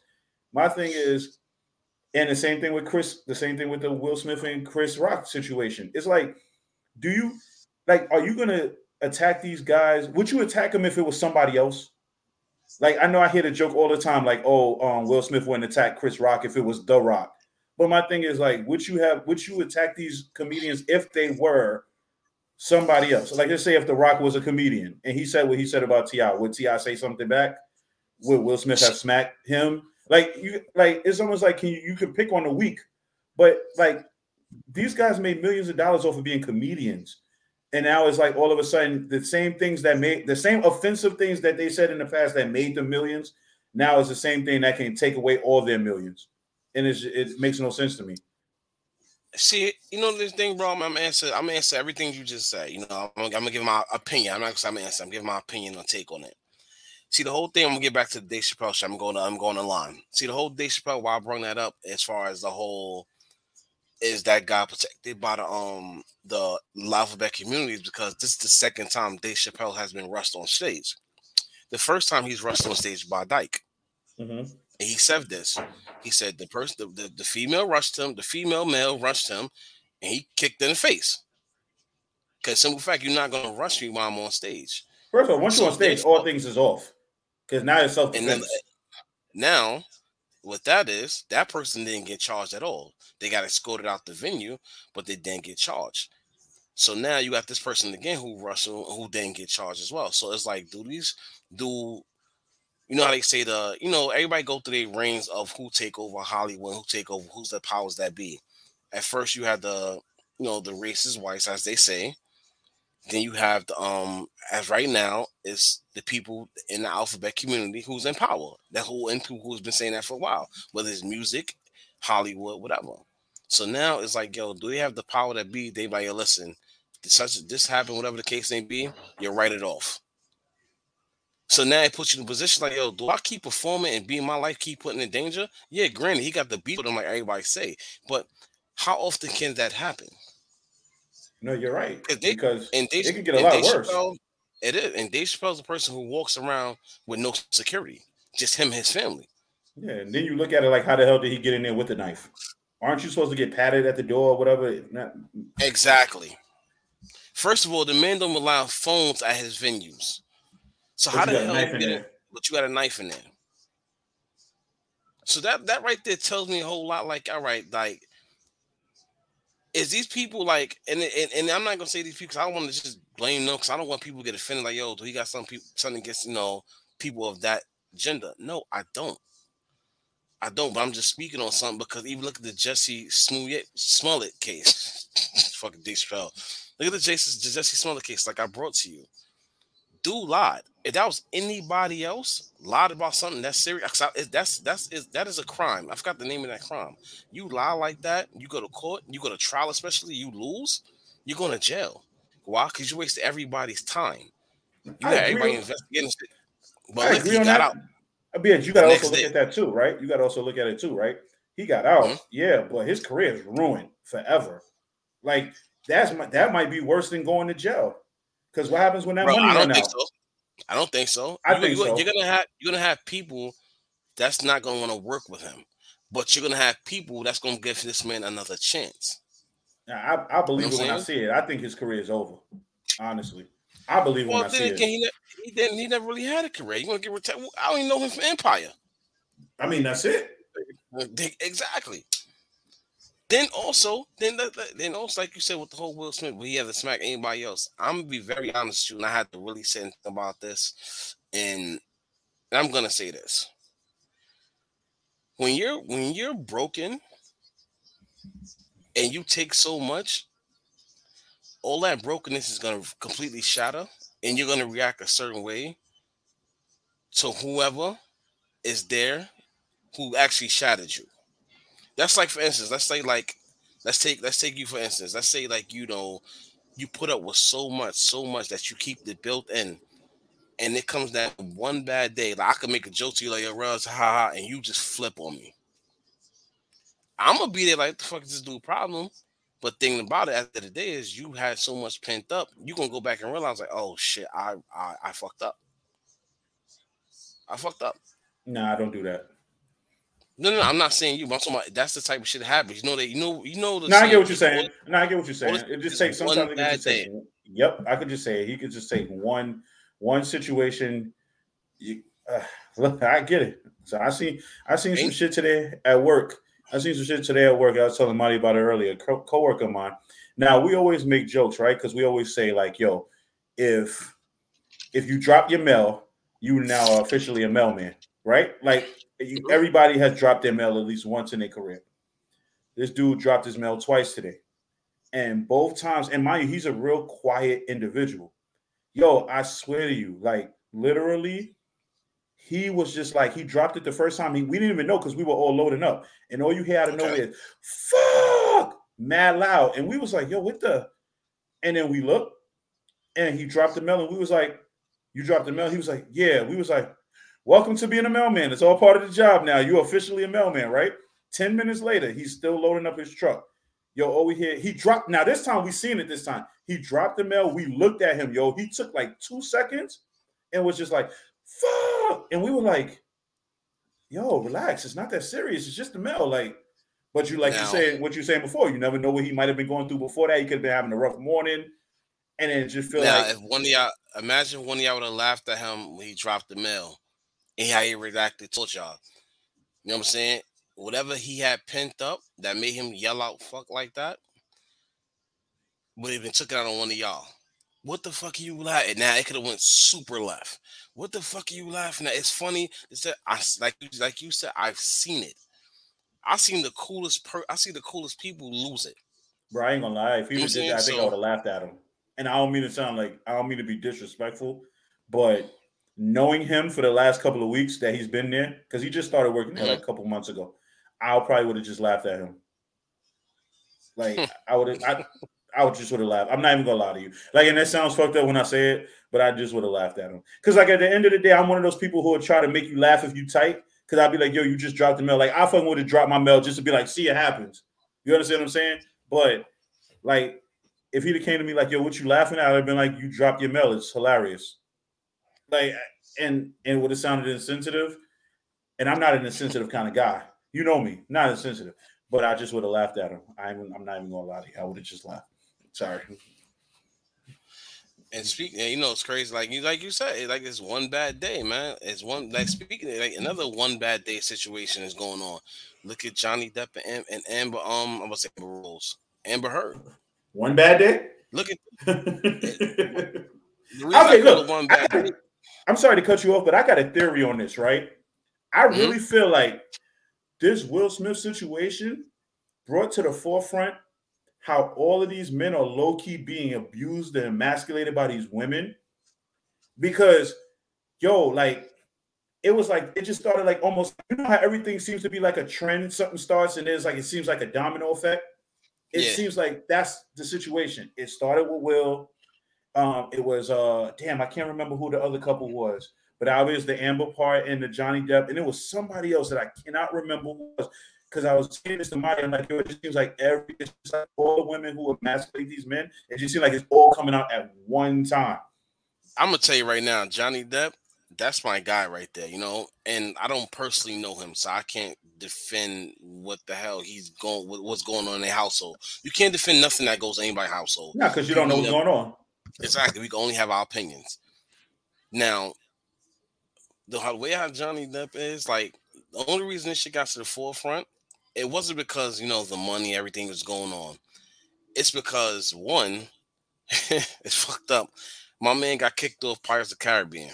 My thing is, and the same thing with the Will Smith and Chris Rock situation. It's like, are you gonna attack these guys? Would you attack them if it was somebody else? Like, I know I hear the joke all the time, like, Will Smith wouldn't attack Chris Rock if it was The Rock. But my thing is, like, would you attack these comedians if they were somebody else? Like, let's say if The Rock was a comedian and he said what he said about T.I., would T.I. say something back? Would Will Smith have smacked him? It's almost like you can pick on the weak, but like these guys made millions of dollars off of being comedians. And now it's like all of a sudden the same offensive things that they said in the past that made them millions. Now it's the same thing that can take away all their millions. And it makes no sense to me. See, this thing, bro. I'm gonna answer everything you just said. I'm gonna give my opinion. I'm not gonna answer. I'm giving my opinion or take on it. See, the whole thing. I'm gonna get back to the Dave Chappelle show. I'm going to line. See, the whole Dave Chappelle. Why I bring that up, as far as the whole, is that guy protected by the alphabet communities, because this is the second time Dave Chappelle has been rushed on stage. The first time he's rushed on stage by Dyke. Mm-hmm. And he said this. He said the female rushed him, the female male rushed him, and he kicked in the face. Because simple fact, you're not gonna rush me while I'm on stage. First of all, once you're on stage, all things is off. Because now it's self-defense. Now, what that is, that person didn't get charged at all. They got escorted out the venue, but they didn't get charged. So now you got this person again who rushed, who didn't get charged as well. So it's like, you know how they say everybody go through their reigns of who take over Hollywood, who take over, who's the powers that be. At first you had the racist whites, as they say. Then you have as right now, it's the people in the alphabet community who's in power. Who's been saying that for a while, whether it's music, Hollywood, whatever. So now it's like, do they have the power that be? They like, listen, this happened, whatever the case may be, you write it off. So now it puts you in a position like, do I keep performing and be in my life, keep putting in danger? Yeah, granted, he got the beat with him like everybody say, but how often can that happen? No, you're right. Because it can get a lot worse. It is. And Dave Chappelle's a person who walks around with no security, just him and his family. Yeah, and then you look at it like, how the hell did he get in there with the knife? Aren't you supposed to get patted at the door or whatever? Exactly. First of all, the man don't allow phones at his venues. So how the hell you get it? But you got a knife in there. So that right there tells me a whole lot. Like, all right, like, is these people like, and I'm not gonna say these people because I don't want to just blame them, because I don't want people to get offended. Like, do he got something against people of that gender? No, I don't. But I'm just speaking on something because even look at the Jussie Smollett case. Fucking Dave Chappelle. Look at the Jussie Smollett case, like I brought to you. Dude lied. If that was anybody else, lied about something that's serious, that is a crime. I forgot the name of that crime. You lie like that, you go to court, you go to trial, especially you lose, you're going to jail. Why? Because you wasted everybody's time. You had everybody investigating shit. But look, he got out. You got to also look at that too, right? You got to also look at it too, right? He got out, yeah, but his career is ruined forever. Like that might be worse than going to jail. Because what happens when that money runs out? I don't think so. You're gonna have people that's not gonna want to work with him, but you're gonna have people that's gonna give this man another chance. Now, I believe it when I see it. I think his career is over. Honestly, I believe when I see it. He never really had a career. You want to get retired? I don't even know him from Empire. I mean, that's it. Exactly. Then also, like you said with the whole Will Smith, he had to smack anybody else. I'm gonna be very honest with you, and I had to really say about this, and I'm gonna say this: when you're broken and you take so much, all that brokenness is gonna completely shatter, and you're gonna react a certain way to whoever is there who actually shattered you. That's like, for instance, let's take you for instance. Let's say like, you put up with so much that you keep it built in, and it comes down one bad day. Like, I could make a joke to you like, Rels, ha, and you just flip on me. I'm gonna be there like, the fuck is this dude problem? But thinking about it at the end of the day is, you had so much pent up, you gonna go back and realize like, oh shit, I fucked up. Nah, I don't do that. No, I'm not saying you. But I'm talking about that's the type of shit that happens. You know that. You know. No, I get what you're saying. No, I get what you're saying. It just takes sometimes. It could just take. Yep, I could just say it. He could just take one situation. Look, I get it. So I seen some shit today at work. I was telling Marty about it earlier. Coworker of mine. Now we always make jokes, right? Because we always say like, "Yo, if you drop your mail, you now are officially a mailman," right? Like everybody has dropped their mail at least once in their career. This dude dropped his mail twice today, and both times, and mind you, he's a real quiet individual. Yo, I swear to you, like literally. He was just like, he dropped it the first time. We didn't even know because we were all loading up. And all you hear out of nowhere is, fuck, mad loud. And we was like, yo, what the? And then we looked and he dropped the mail. And we was like, you dropped the mail? He was like, yeah. We was like, welcome to being a mailman. It's all part of the job now. You're officially a mailman, right? 10 minutes later, he's still loading up his truck. Yo, all we hear, he dropped. Now, this time we seen it this time. He dropped the mail. We looked at him, yo. He took like 2 seconds and was just like, fuck, and we were like, yo, relax, it's not that serious, it's just the mail. Like, but you said what you were saying before, you never know what he might have been going through before that. He could have been having a rough morning, and then just feel like if one of y'all would have laughed at him when he dropped the mail and how he reacted told y'all. You know what I'm saying? Whatever he had pent up that made him yell out fuck like that would have been took it out on one of y'all. What the fuck are you laughing? Now it could have went super left. What the fuck are you laughing at? It's funny. It's that like you said, I've seen it. I see the coolest people lose it. Bro, I ain't gonna lie. If he did that, I think I would have laughed at him. And I don't mean to be disrespectful, but knowing him for the last couple of weeks that he's been there, because he just started working there like a couple months ago, I probably would have just laughed at him. Like I would just would have laughed. I'm not even gonna lie to you. Like, and that sounds fucked up when I say it, but I just would have laughed at him. Because like at the end of the day, I'm one of those people who would try to make you laugh if you tight. Because I'd be like, yo, you just dropped the mail. Like I fucking would have dropped my mail just to be like, see, it happens. You understand what I'm saying? But like, if he'd have came to me like, yo, what you laughing at? I'd have been like, you dropped your mail. It's hilarious. Like, and it would have sounded insensitive. And I'm not an insensitive kind of guy. You know me, not insensitive. But I just would have laughed at him. I'm not even gonna lie to you. I would have just laughed. Sorry. And speaking, it's crazy. Like you said, like it's one bad day, man. It's one like speaking like another one bad day situation is going on. Look at Johnny Depp and Amber. I'm gonna say Amber Rose, Amber Heard. One bad day. Look at. Okay, look. I'm sorry to cut you off, but I got a theory on this. Right? I really feel like this Will Smith situation brought to the forefront how all of these men are low-key being abused and emasculated by these women. Because, like, it was like, it just started like almost, you know how everything seems to be like a trend, something starts and there's like, it seems like a domino effect. It seems like that's the situation. It started with Will. It was, I can't remember who the other couple was, but obviously the Amber part and the Johnny Depp, and it was somebody else that I cannot remember who was. Because I was saying this to Maya, I'm like, it just seems like it's just like all the women who emasculate these men, it just seems like it's all coming out at one time. I'm gonna tell you right now, Johnny Depp, that's my guy right there, and I don't personally know him, so I can't defend what the hell what's going on in their household. You can't defend nothing that goes in anybody's household. No, because you don't know what's going on. Exactly. We can only have our opinions. Now, the way how Johnny Depp is, like, the only reason this shit got to the forefront, it wasn't because, the money, everything was going on. It's because, one, it's fucked up. My man got kicked off Pirates of the Caribbean.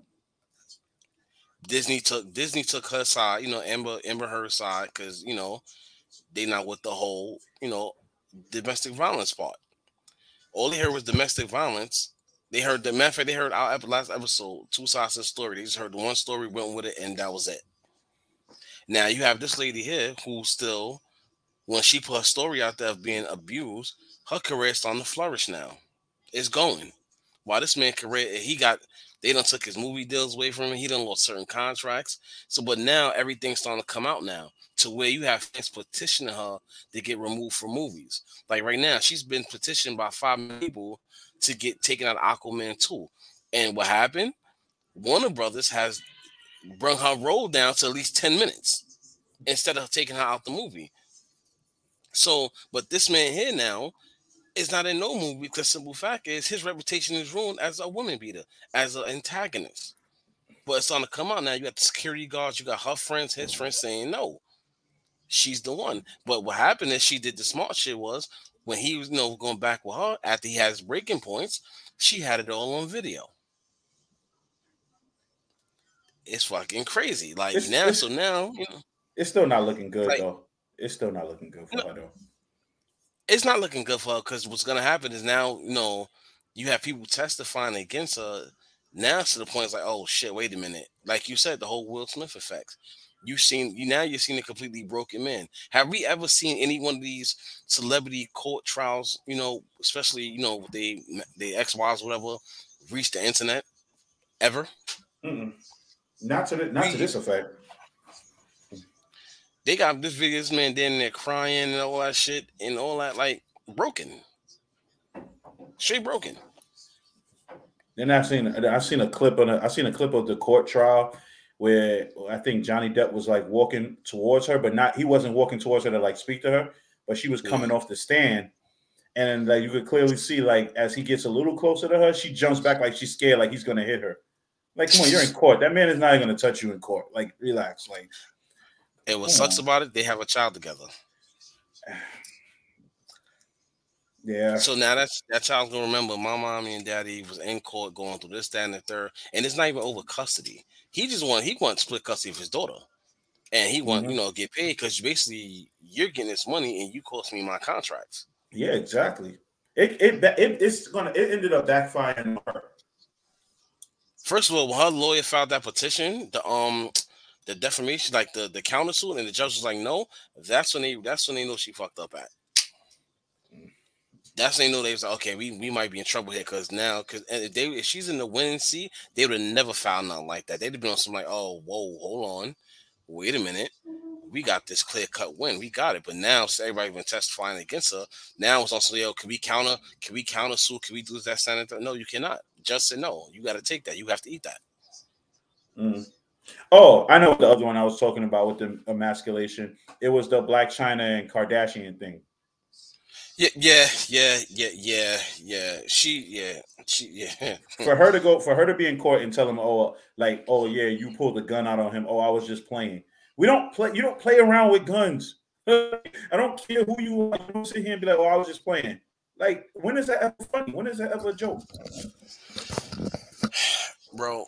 Disney took her side, Amber Heard's side, because, they not with the whole, domestic violence part. All they heard was domestic violence. They heard our last episode, two sides of the story. They just heard the one story, went with it, and that was it. Now you have this lady here who still, when she put her story out there of being abused, her career is starting to flourish now. It's going. While this man's career, they done took his movie deals away from him. He done lost certain contracts. But now everything's starting to come out now to where you have fans petitioning her to get removed from movies. Like right now, she's been petitioned by 5 people to get taken out of Aquaman 2. And what happened? Warner Brothers has brought her role down to at least 10 minutes. instead of taking her out the movie. So, but this man here now is not in no movie because simple fact is his reputation is ruined as a woman beater, as an antagonist. But it's on to come out now. You got the security guards, you got her friends, his friends saying no, she's the one. But what happened is she did the smart shit was when he was going back with her after he had his breaking points, she had it all on video. It's fucking crazy. Like now, it's still not looking good though. It's still not looking good for her though. It's not looking good for her because what's gonna happen is now, you have people testifying against her. Now to the point it's like, oh shit, wait a minute. Like you said, the whole Will Smith effect. You're seeing a completely broken man. Have we ever seen any one of these celebrity court trials, especially, with the ex-wives, whatever, reach the internet? Ever? Mm-mm. Not to this effect. They got this video, this man down there crying and all that shit and all that, like, broken. Straight broken. Then I've seen a clip of the court trial where I think Johnny Depp was like walking towards her, but he wasn't walking towards her to like speak to her, but she was coming off the stand. And like you could clearly see, like, as he gets a little closer to her, she jumps back like she's scared, like he's gonna hit her. Like, come on, you're in court. That man is not even gonna touch you in court. Like, relax. Like, and what sucks about it, they have a child together. Yeah. So now that child's gonna remember my mommy and daddy was in court going through this, that, and the third, and it's not even over custody. He wants split custody of his daughter, and he want get paid because basically you're getting this money and you cost me my contracts. Yeah, exactly. It ended up backfiring on her. First of all, when her lawyer filed that petition, the defamation, like the countersuit, and the judge was like, no, that's when they know she fucked up at. That's when they know they was like, okay, we might be in trouble here because if she's in the winning seat, they would have never found nothing like that. They'd have been on something like, oh, whoa, hold on, wait a minute, we got this clear cut win, we got it. But now, so everybody been testifying against her. Now it's also, can we counter sue? Can we do that, senator? No, you cannot. Just say no. You got to take that. You have to eat that. Mm. Oh, I know the other one I was talking about with the emasculation. It was the Blac Chyna and Kardashian thing. Yeah. For her to be in court and tell him, oh yeah, you pulled the gun out on him. Oh, I was just playing. You don't play around with guns. I don't care who you are. You don't sit here and be like, oh, I was just playing. Like, when is that ever funny? When is that ever a joke? Bro,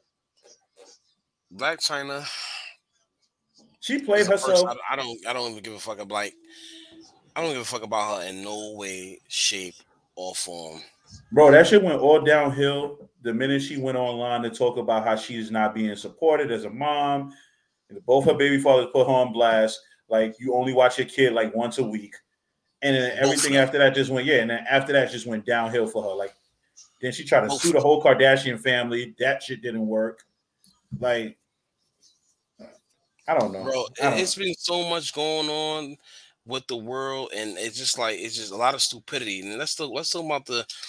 Blac Chyna, she played herself. I don't even give a fuck. I don't give a fuck about her in no way, shape, or form. Bro, that shit went all downhill the minute she went online to talk about how she's not being supported as a mom. And both her baby fathers put her on blast. Like, you only watch your kid like once a week. And then everything after that just went, and then after that just went downhill for her. Like, then she tried to sue the whole Kardashian family. That shit didn't work. Like, I don't know. Bro, it's been so much going on with the world, and it's just a lot of stupidity. And let's talk about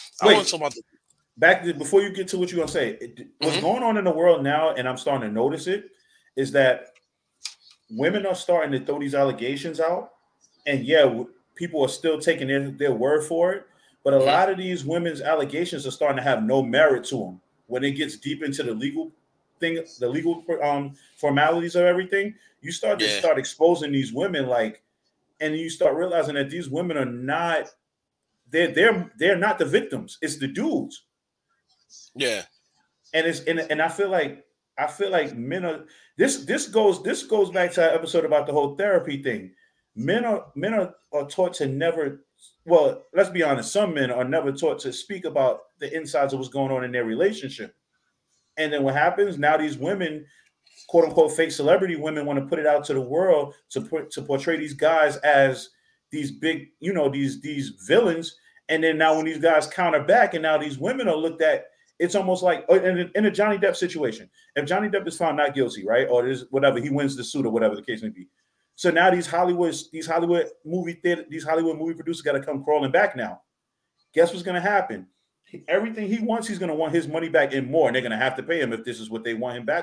before you get to what you're gonna say. What's going on in the world now, and I'm starting to notice it, is that women are starting to throw these allegations out, and people are still taking their word for it. But a lot of these women's allegations are starting to have no merit to them. When it gets deep into the legal thing, the legal formalities of everything, you start exposing these women, like, and you start realizing that these women are not, they're not the victims. It's the dudes. Yeah. And I feel like men are, this goes back to our episode about the whole therapy thing. Men are taught to never, well, let's be honest, some men are never taught to speak about the insides of what's going on in their relationship. And then what happens? Now these women, quote unquote fake celebrity women, want to put it out to the world to portray these guys as these big, these villains. And then now when these guys counter back, and now these women are looked at, it's almost like in a Johnny Depp situation. If Johnny Depp is found not guilty, right, or there's whatever, he wins the suit or whatever the case may be. So now these Hollywood movie producers got to come crawling back now. Guess what's going to happen? Everything he wants, he's going to want his money back and more, and they're going to have to pay him if this is what they want him back for.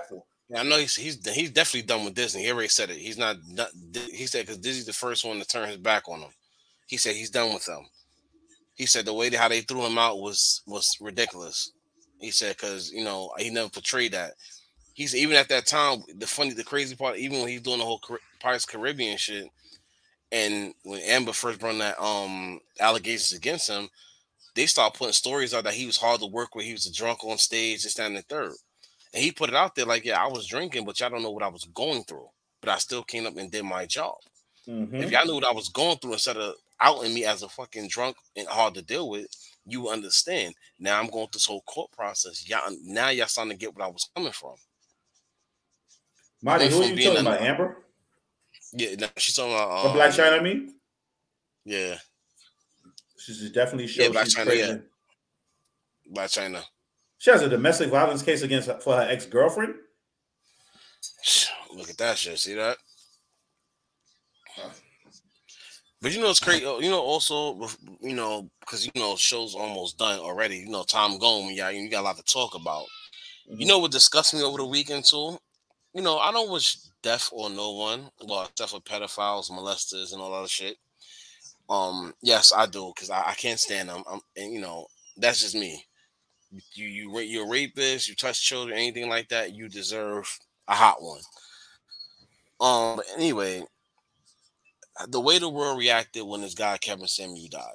Yeah, I know he's definitely done with Disney. He already said it. He's not. He said because Disney's the first one to turn his back on him. He said he's done with them. He said the way how they threw him out was ridiculous. He said because he never portrayed that. He's even at that time. The crazy part, even when he's doing the whole Pirates Caribbean shit, and when Amber first brought that allegations against him, they start putting stories out that he was hard to work with. He was a drunk on stage, this, that, and the third. And he put it out there like, yeah, I was drinking, but y'all don't know what I was going through. But I still came up and did my job. Mm-hmm. If y'all knew what I was going through instead of outing me as a fucking drunk and hard to deal with, you would understand. Now I'm going through this whole court process. Now y'all starting to get what I was coming from. Marty, who are you talking about? Amber? Yeah, no, she's talking about Blac Chyna, I mean? Yeah. She's definitely shows Blac she's Chyna, crazy. yeah. Blac Chyna. She has a domestic violence case for her ex-girlfriend. Look at that shit. See that? But it's crazy. Also, because show's almost done already. Time going. Yeah, you got a lot to talk about. Mm-hmm. What disgusted me over the weekend too? I don't wish death on no one. Well, except for pedophiles, molesters, and all that shit. Yes, I do, because I can't stand them. That's just me. You're a rapist. You touch children, anything like that, you deserve a hot one. But anyway, the way the world reacted when this guy Kevin Samuels died.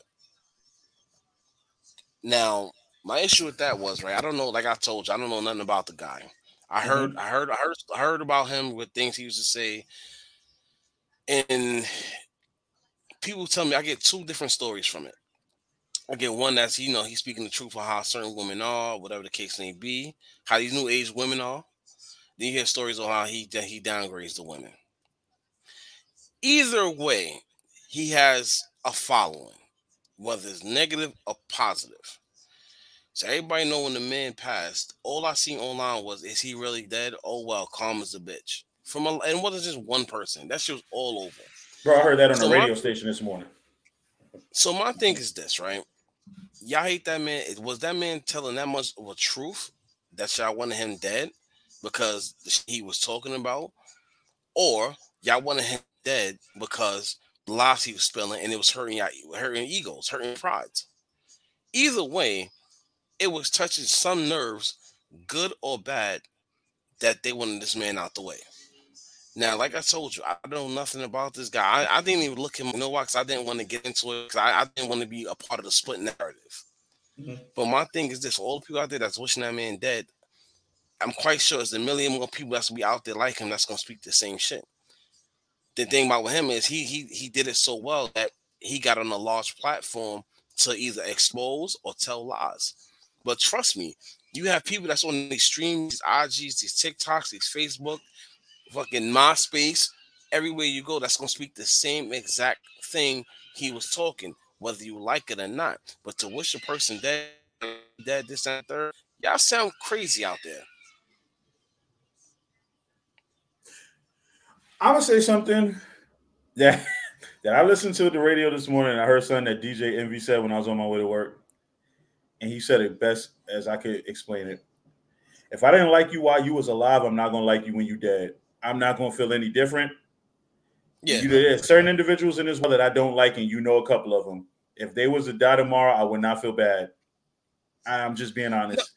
Now, my issue with that was, right, I don't know. Like I told you, I don't know nothing about the guy. I heard about him with things he used to say, and people tell me I get two different stories from it. I get one that's he's speaking the truth of how certain women are, whatever the case may be, how these new age women are. Then you hear stories of how he downgrades the women. Either way, he has a following, whether it's negative or positive. So everybody know when the man passed, all I seen online was, is he really dead? Oh well, calm as a bitch. And it wasn't just one person. That shit was all over. Bro, I heard that on the radio station this morning. So my thing is this, right? Y'all hate that man. Was that man telling that much of a truth that y'all wanted him dead because he was talking about? Or y'all wanted him dead because the lies he was spilling and it was hurting egos, hurting prides? Either way, it was touching some nerves, good or bad, that they wanted this man out the way. Now, like I told you, I don't know nothing about this guy. I didn't even look him. You know why? Because I didn't want to get into it. Because I didn't want to be a part of the split narrative. Mm-hmm. But my thing is this: for all the people out there that's wishing that man dead, I'm quite sure there's a million more people that's gonna be out there like him that's gonna speak the same shit. The thing about with him is he did it so well that he got on a large platform to either expose or tell lies. But trust me, you have people that's on these streams, these IGs, these TikToks, these Facebook, fucking MySpace, everywhere you go, that's gonna speak the same exact thing he was talking, whether you like it or not. But to wish a person dead, this and third, y'all sound crazy out there. I would say something that I listened to the radio this morning. And I heard something that DJ Envy said when I was on my way to work, and he said it best as I could explain it. If I didn't like you while you was alive, I'm not gonna like you when you dead. I'm not gonna feel any different. Yeah, there's certain individuals in this world that I don't like, and a couple of them. If they was to die tomorrow, I would not feel bad. I'm just being honest.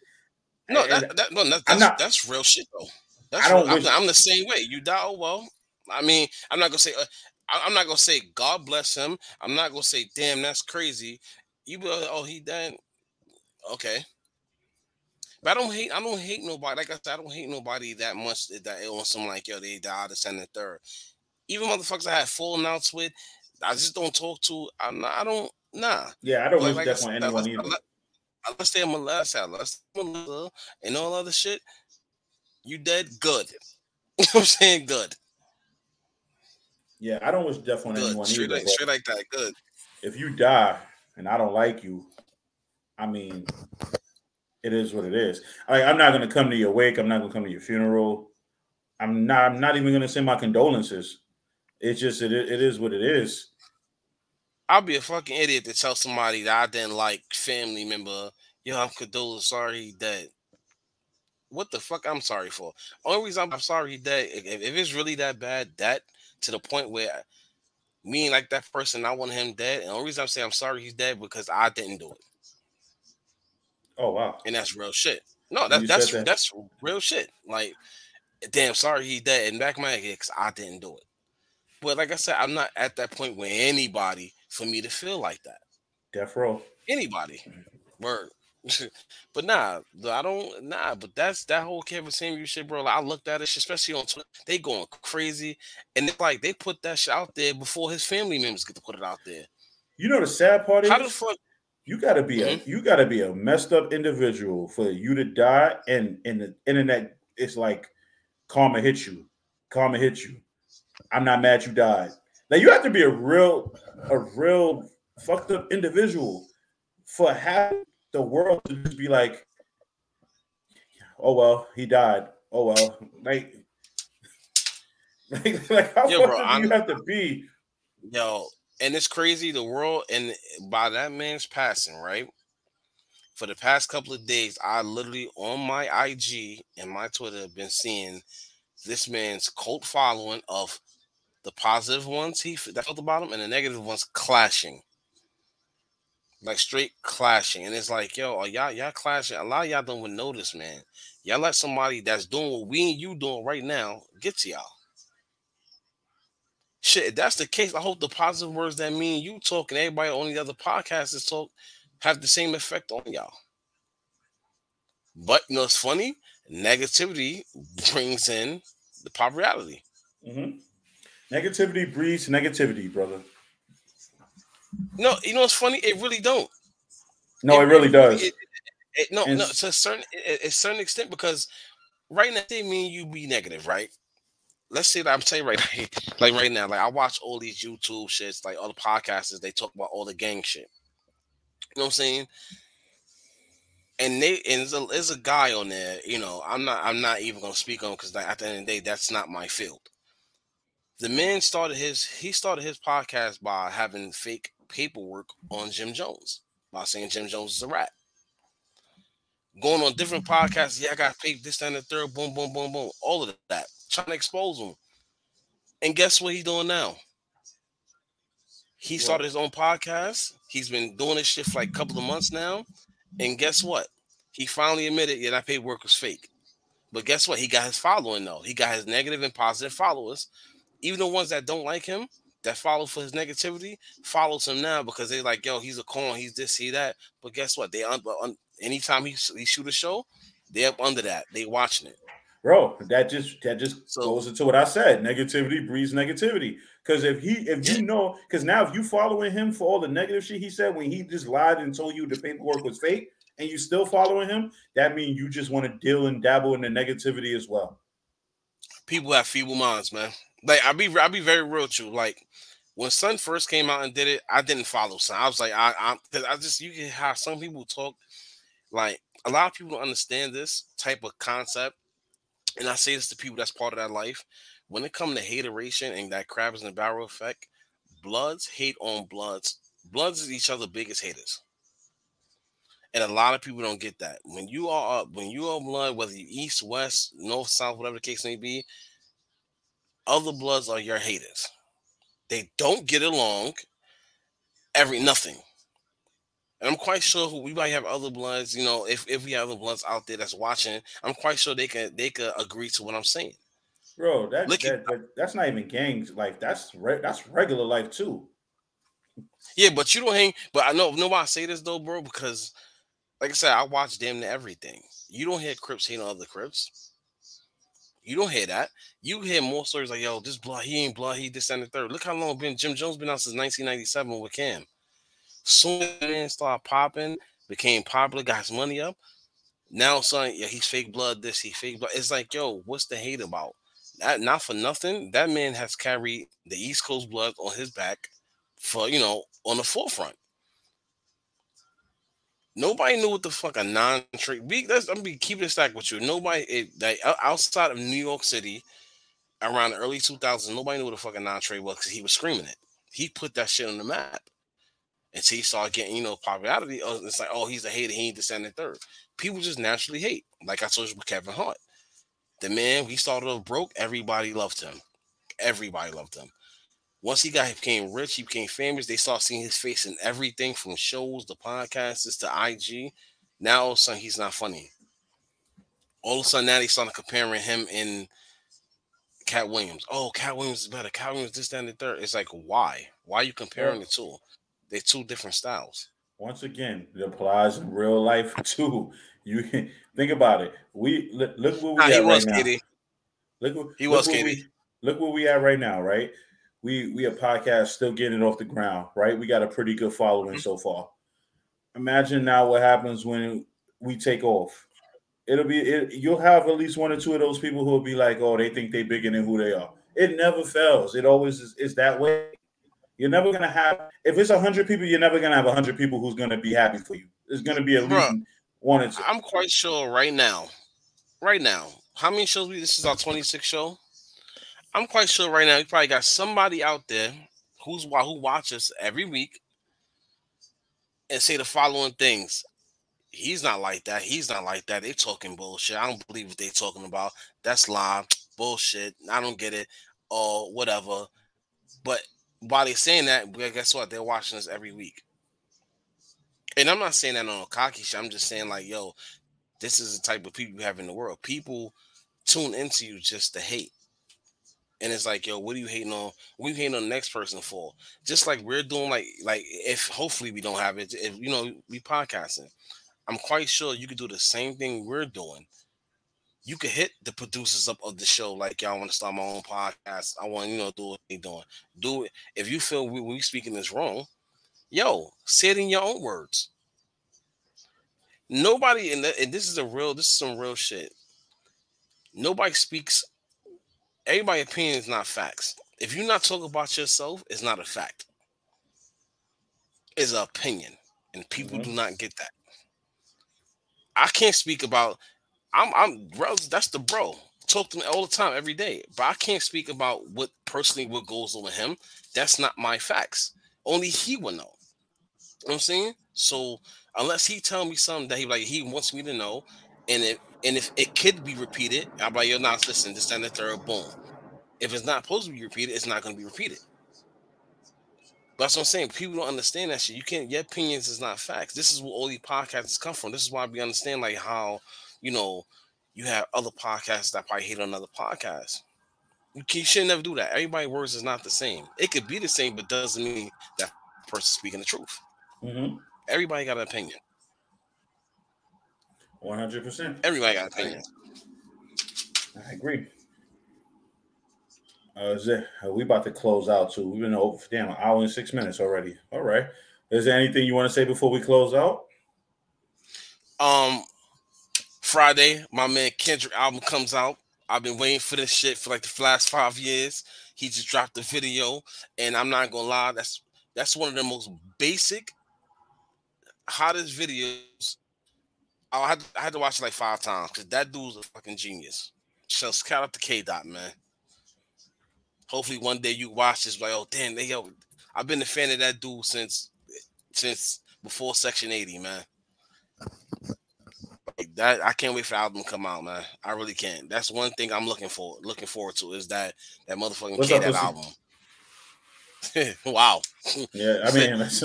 That's real shit though. I'm the same way. You die, oh well. I mean, I'm not gonna say God bless him. I'm not gonna say damn, that's crazy. You be like, oh, he died. Okay. But I don't hate nobody. Like I said, I don't hate nobody that much that it was some like, yo, they died the second and third. Even motherfuckers I had fallen outs with, I just don't talk to. Nah. Yeah, I don't wish death on anyone either. Unless they're molested, and all other shit, you dead, good. You know what I'm saying? Good. Yeah, I don't wish death on anyone either. Straight like that, good. If you die and I don't like you, I mean, it is what it is. I'm not going to come to your wake. I'm not going to come to your funeral. I'm not even going to send my condolences. It's just it is what it is. I'll be a fucking idiot to tell somebody that I didn't like family member, yo, I'm condolent, sorry he dead. what the fuck I'm sorry for? Only reason I'm sorry he dead, if it's really that bad, that to the point where me like that person, I want him dead. And the only reason I'm saying I'm sorry he's dead because I didn't do it. Oh wow. And that's real shit. No, that's real shit. Like, damn, sorry he dead. And back my head, because I didn't do it. But like I said, I'm not at that point with anybody for me to feel like that. Death row. Anybody. Word. But nah, I don't. Nah, but that's that whole Kevin Samuel shit, bro. Like, I looked at it, especially on Twitter. They going crazy, and it's like they put that shit out there before his family members get to put it out there. You know the sad part is, how the fuck you gotta be a messed up individual for you to die, and the internet is like karma hit you. Karma hit you. I'm not mad you died. Now you have to be a real fucked up individual for having the world to just be like, oh well, he died. Oh well, like how fucked up do you have to be? Yo, and it's crazy. The world, and by that man's passing, right? For the past couple of days, I literally on my IG and my Twitter have been seeing this man's cult following of the positive ones that felt about him and the negative ones clashing. Like straight clashing. And it's like, yo, are y'all clashing? A lot of y'all don't even notice, man. Y'all let somebody that's doing what we and you doing right now get to y'all. Shit, if that's the case, I hope the positive words that me and you talk and everybody on the other podcasts talk have the same effect on y'all. But you know it's funny? Negativity brings in the popularity. Mm-hmm. Negativity breeds negativity, brother. No, you know what's funny? It really don't. No, it really does. No, to a certain extent, because right now, they mean you be negative, right? Let's say that I'm saying right now, like I watch all these YouTube shits, like all the podcasters, they talk about all the gang shit. You know what I'm saying? And there's a guy on there, you know, I'm not even gonna speak on because at the end of the day, that's not my field. The man started his podcast by having fake paperwork on Jim Jones, by saying Jim Jones is a rat. Going on different podcasts, yeah, I got paid this, that, and the third, boom, boom, boom, boom, all of that, trying to expose him. And guess what he's doing now? He started his own podcast. He's been doing this shit for like a couple of months now. And guess what? He finally admitted, yeah, that paperwork was fake. But guess what? He got his following, though. He got his negative and positive followers. Even the ones that don't like him, that follow for his negativity, follows him now because they're like, yo, he's a con, he's this, he that. But guess what? They anytime he shoot a show, they're up under that. They watching it. Bro, that just goes into what I said. Negativity breeds negativity. Because if you know, because now if you following him for all the negative shit he said when he just lied and told you the paperwork was fake, and you still following him, that means you just want to deal and dabble in the negativity as well. People have feeble minds, man. Like I'll be very real with you. Like when Son first came out and did it, I didn't follow Son. I was like, you can have some people talk. Like a lot of people don't understand this type of concept. And I say this to people that's part of that life. When it comes to hateration and that crabs in the barrel effect, bloods hate on bloods. Bloods is each other's biggest haters. And a lot of people don't get that. When you are blood, whether you east, west, north, south, whatever the case may be, other bloods are your haters. They don't get along nothing. And I'm quite sure we might have other bloods, you know, if we have other bloods out there that's watching, I'm quite sure they could agree to what I'm saying. Bro, that's not even gangs. Like that's regular life too. Yeah, but you don't hang. But I know why I say this though, bro, because like I said, I watch damn near everything. You don't hear Crips hating on other Crips. You don't hear that. You hear more stories like, yo, this blood, he ain't blood, he this and the third. Look how long Jim Jones been out since 1997 with Cam. Soon as the man started popping, became popular, got his money up. Now, son, yeah, he's fake blood, this, he fake blood. It's like, yo, what's the hate about? Not for nothing. That man has carried the East Coast blood on his back for, you know, on the forefront. Nobody knew what the fuck a non-trade. I'm be keeping it stacked with you. Nobody outside of New York City around the early 2000s, nobody knew what the fuck a non-trade was because he was screaming it. He put that shit on the map. until he started getting, popularity. It's like, oh, he's a hater. He ain't this and the third. People just naturally hate. Like I told you with Kevin Hart. The man, he started off broke. Everybody loved him. Everybody loved him. Once he became rich, he became famous. They start seeing his face in everything from shows to podcasts to IG. Now all of a sudden he's not funny. All of a sudden now they started comparing him and Cat Williams. Oh, Cat Williams is better. Cat Williams this, that, and the third. It's like, why? Why are you comparing the two? They're two different styles. Once again, it applies in real life too. You can think about it. Look where we at right now. KD. Look where we at right now, right? We a podcast still getting it off the ground, right? We got a pretty good following so far. Imagine now what happens when we take off. You'll have at least one or two of those people who will be like, oh, they think they bigger than who they are. It never fails. It always is that way. You're never gonna have, if it's 100 people, you're never gonna have 100 people who's gonna be happy for you. There's gonna be at least one or two. I'm quite sure right now, how many shows this is our 26th show? I'm quite sure right now you probably got somebody out there who watches every week and say the following things. He's not like that. He's not like that. They talking bullshit. I don't believe what they talking about. That's lie. Bullshit. I don't get it. Or whatever. But while they're saying that, guess what? They're watching us every week. And I'm not saying that on a cocky shit. I'm just saying like, yo, this is the type of people you have in the world. People tune into you just to hate. And it's like, yo, what are you hating on? What are you hating on the next person for? Just like we're doing, like if hopefully we don't have it, if we podcasting. I'm quite sure you could do the same thing we're doing. You could hit the producers up of the show like, y'all want to start my own podcast. I want do what they doing. Do it. If you feel we speaking is wrong, yo, say it in your own words. Nobody and this is some real shit. Nobody speaks. Everybody's opinion is not facts. If you're not talking about yourself, it's not a fact. It's an opinion, and people do not get that. I can't speak about. I'm bro. That's the bro. Talk to me all the time, every day. But I can't speak about what goes on with him. That's not my facts. Only he will know. You know what I'm saying? So unless he tell me something that he wants me to know, and if it could be repeated, I'm like, you're not listening. This and the third, boom. If it's not supposed to be repeated, it's not going to be repeated. That's what I'm saying. People don't understand that shit. Your opinions is not facts. This is where all these podcasts come from. This is why we understand like how, you have other podcasts that probably hate on other podcasts. You should never do that. Everybody's words is not the same. It could be the same, but doesn't mean that person speaking the truth. Mm-hmm. Everybody got an opinion. 100%. Everybody got an opinion. I agree. We about to close out too. We've been over for an hour and 6 minutes already. All right. Is there anything you want to say before we close out? Friday, my man Kendrick album comes out. I've been waiting for this shit for like the last 5 years. He just dropped the video, and I'm not gonna lie, that's one of the most basic, hottest videos. I had to watch it like 5 times because that dude's a fucking genius. So shout out to K-Dot, man. Hopefully one day you watch this like, oh damn, I've been a fan of that dude since before Section 80, man. Like that, I can't wait for the album to come out, man. I really can't. That's one thing I'm looking forward to is that motherfucking K-Dot album. Wow. Yeah, I mean that's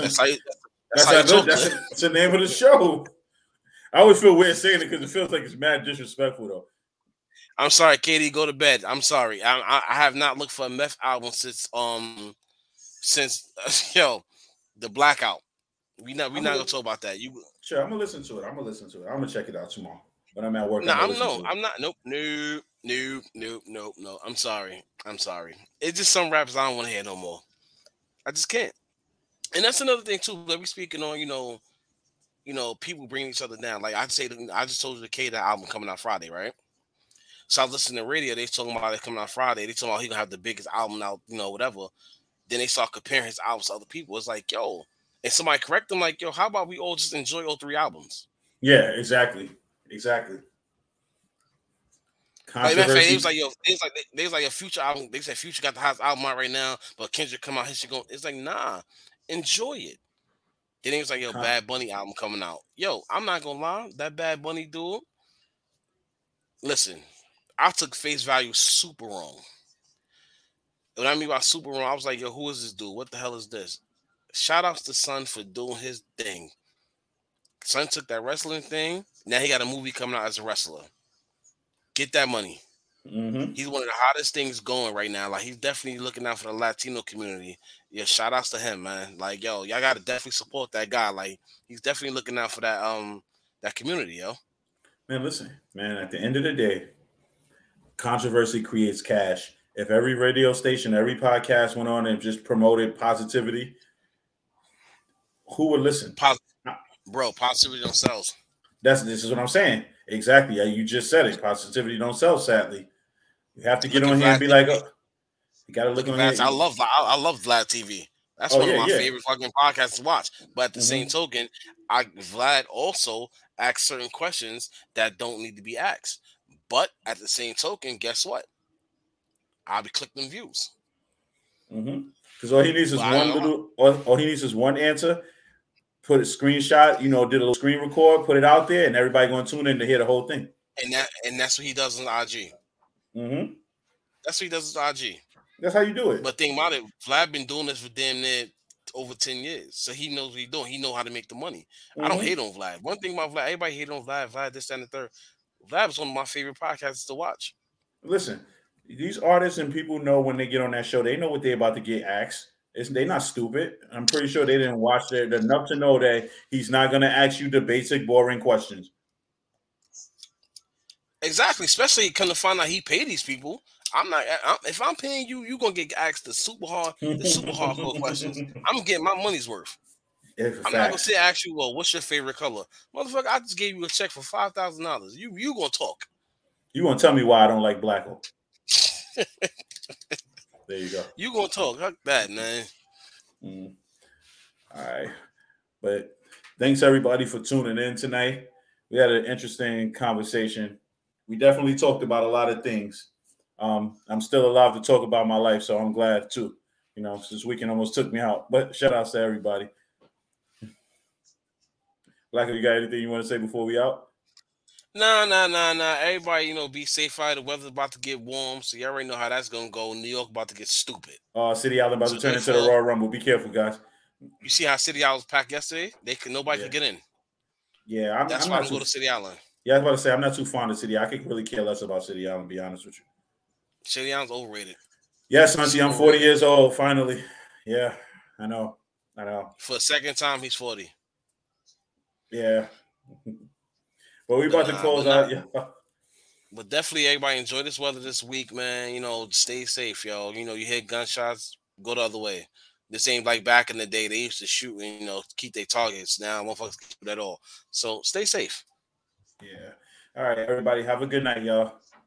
the name of the show. I always feel weird saying it because it feels like it's mad disrespectful though. I'm sorry, Katie, go to bed. I'm sorry. I have not looked for a meth album since the Blackout. We not gonna talk about that. Sure, I'm gonna listen to it. I'm gonna check it out tomorrow. But I'm at work. No, I'm not. Nope. No. I'm sorry. It's just some rappers I don't want to hear no more. I just can't. And that's another thing too. That we speaking on, people bring each other down. Like I just told you the K-Dot album coming out Friday, right? So I was listening to radio. They talking about it coming out Friday. They talking about he gonna have the biggest album out, whatever. Then they start comparing his albums to other people. It's like, yo, and somebody correct them, like, yo, how about we all just enjoy all 3 albums? Yeah, exactly. Like, they was like a Future album. They said Future got the hottest album out right now, but Kendrick come out, his shit going. It's like, nah, enjoy it. Then he was like, yo, Bad Bunny album coming out. Yo, I'm not gonna lie, that Bad Bunny dude. Listen, I took face value super wrong. When I mean by super wrong, I was like, yo, who is this dude? What the hell is this? Shout outs to Son for doing his thing. Son took that wrestling thing. Now he got a movie coming out as a wrestler. Get that money. Mm-hmm. He's one of the hottest things going right now. Like, he's definitely looking out for the Latino community. Yeah, shout outs to him, man. Like, yo, y'all gotta definitely support that guy. Like, he's definitely looking out for that community, yo. Man, listen, man, at the end of the day, controversy creates cash. If every radio station, every podcast went on and just promoted positivity, who would listen? Bro, positivity don't sell. This is what I'm saying. Exactly. You just said it. Positivity don't sell, sadly. You have to get on here and be like, oh, you got to look on here. I love Vlad TV. That's one of my favorite fucking podcasts to watch. But at the same token, Vlad also asks certain questions that don't need to be asked. But at the same token, guess what? I'll be clicking views. Because all he needs is all he needs is one answer. Put a screenshot, did a little screen record, put it out there, and everybody going to tune in to hear the whole thing. And that's what he does on IG. Mm-hmm. That's what he does on IG. That's how you do it. But think about it, Vlad been doing this for damn near over 10 years. So he knows what he's doing. He know how to make the money. I don't hate on Vlad. One thing about Vlad, everybody hate on Vlad, this, that, and the third. Vlad was one of my favorite podcasts to watch. Listen, these artists and people know when they get on that show, they know what they're about to get asked. They're not stupid. I'm pretty sure they didn't watch it enough to know that he's not going to ask you the basic, boring questions. Exactly. Especially come to find out he paid these people. If I'm paying you, you're going to get asked the super hardcore questions. I'm getting my money's worth. I'm not going to say ask you, well, what's your favorite color? Motherfucker, I just gave you a check for $5,000. You going to talk. You going to tell me why I don't like Blacko. There you go. You gonna talk? Fuck that, man. All right. But thanks everybody for tuning in tonight. We had an interesting conversation. We definitely talked about a lot of things. I'm still alive to talk about my life, so I'm glad too. This weekend almost took me out. But shout outs to everybody. Blacko, you got anything you want to say before we out? Nah. Everybody, be safe out. The weather's about to get warm, so you already know how that's gonna go. New York about to get stupid. City Island about to turn into the Royal Rumble. Be careful, guys. You see how City Island was packed yesterday? Nobody could get in. Yeah, that's why I don't go to City Island. Yeah, I was about to say I'm not too fond of City. I could really care less about City Island. To be honest with you. City Island's overrated. Yes, Auntie, I'm 40 years old. Finally, yeah, I know. For a second time, he's 40. Yeah. But we about to close out. Yeah. But definitely, everybody enjoy this weather this week, man. Stay safe, yo. You hear gunshots, go the other way. This ain't like back in the day. They used to shoot and, keep their targets. Now, motherfuckers can't do that at all. So, stay safe. Yeah. All right, everybody. Have a good night, y'all.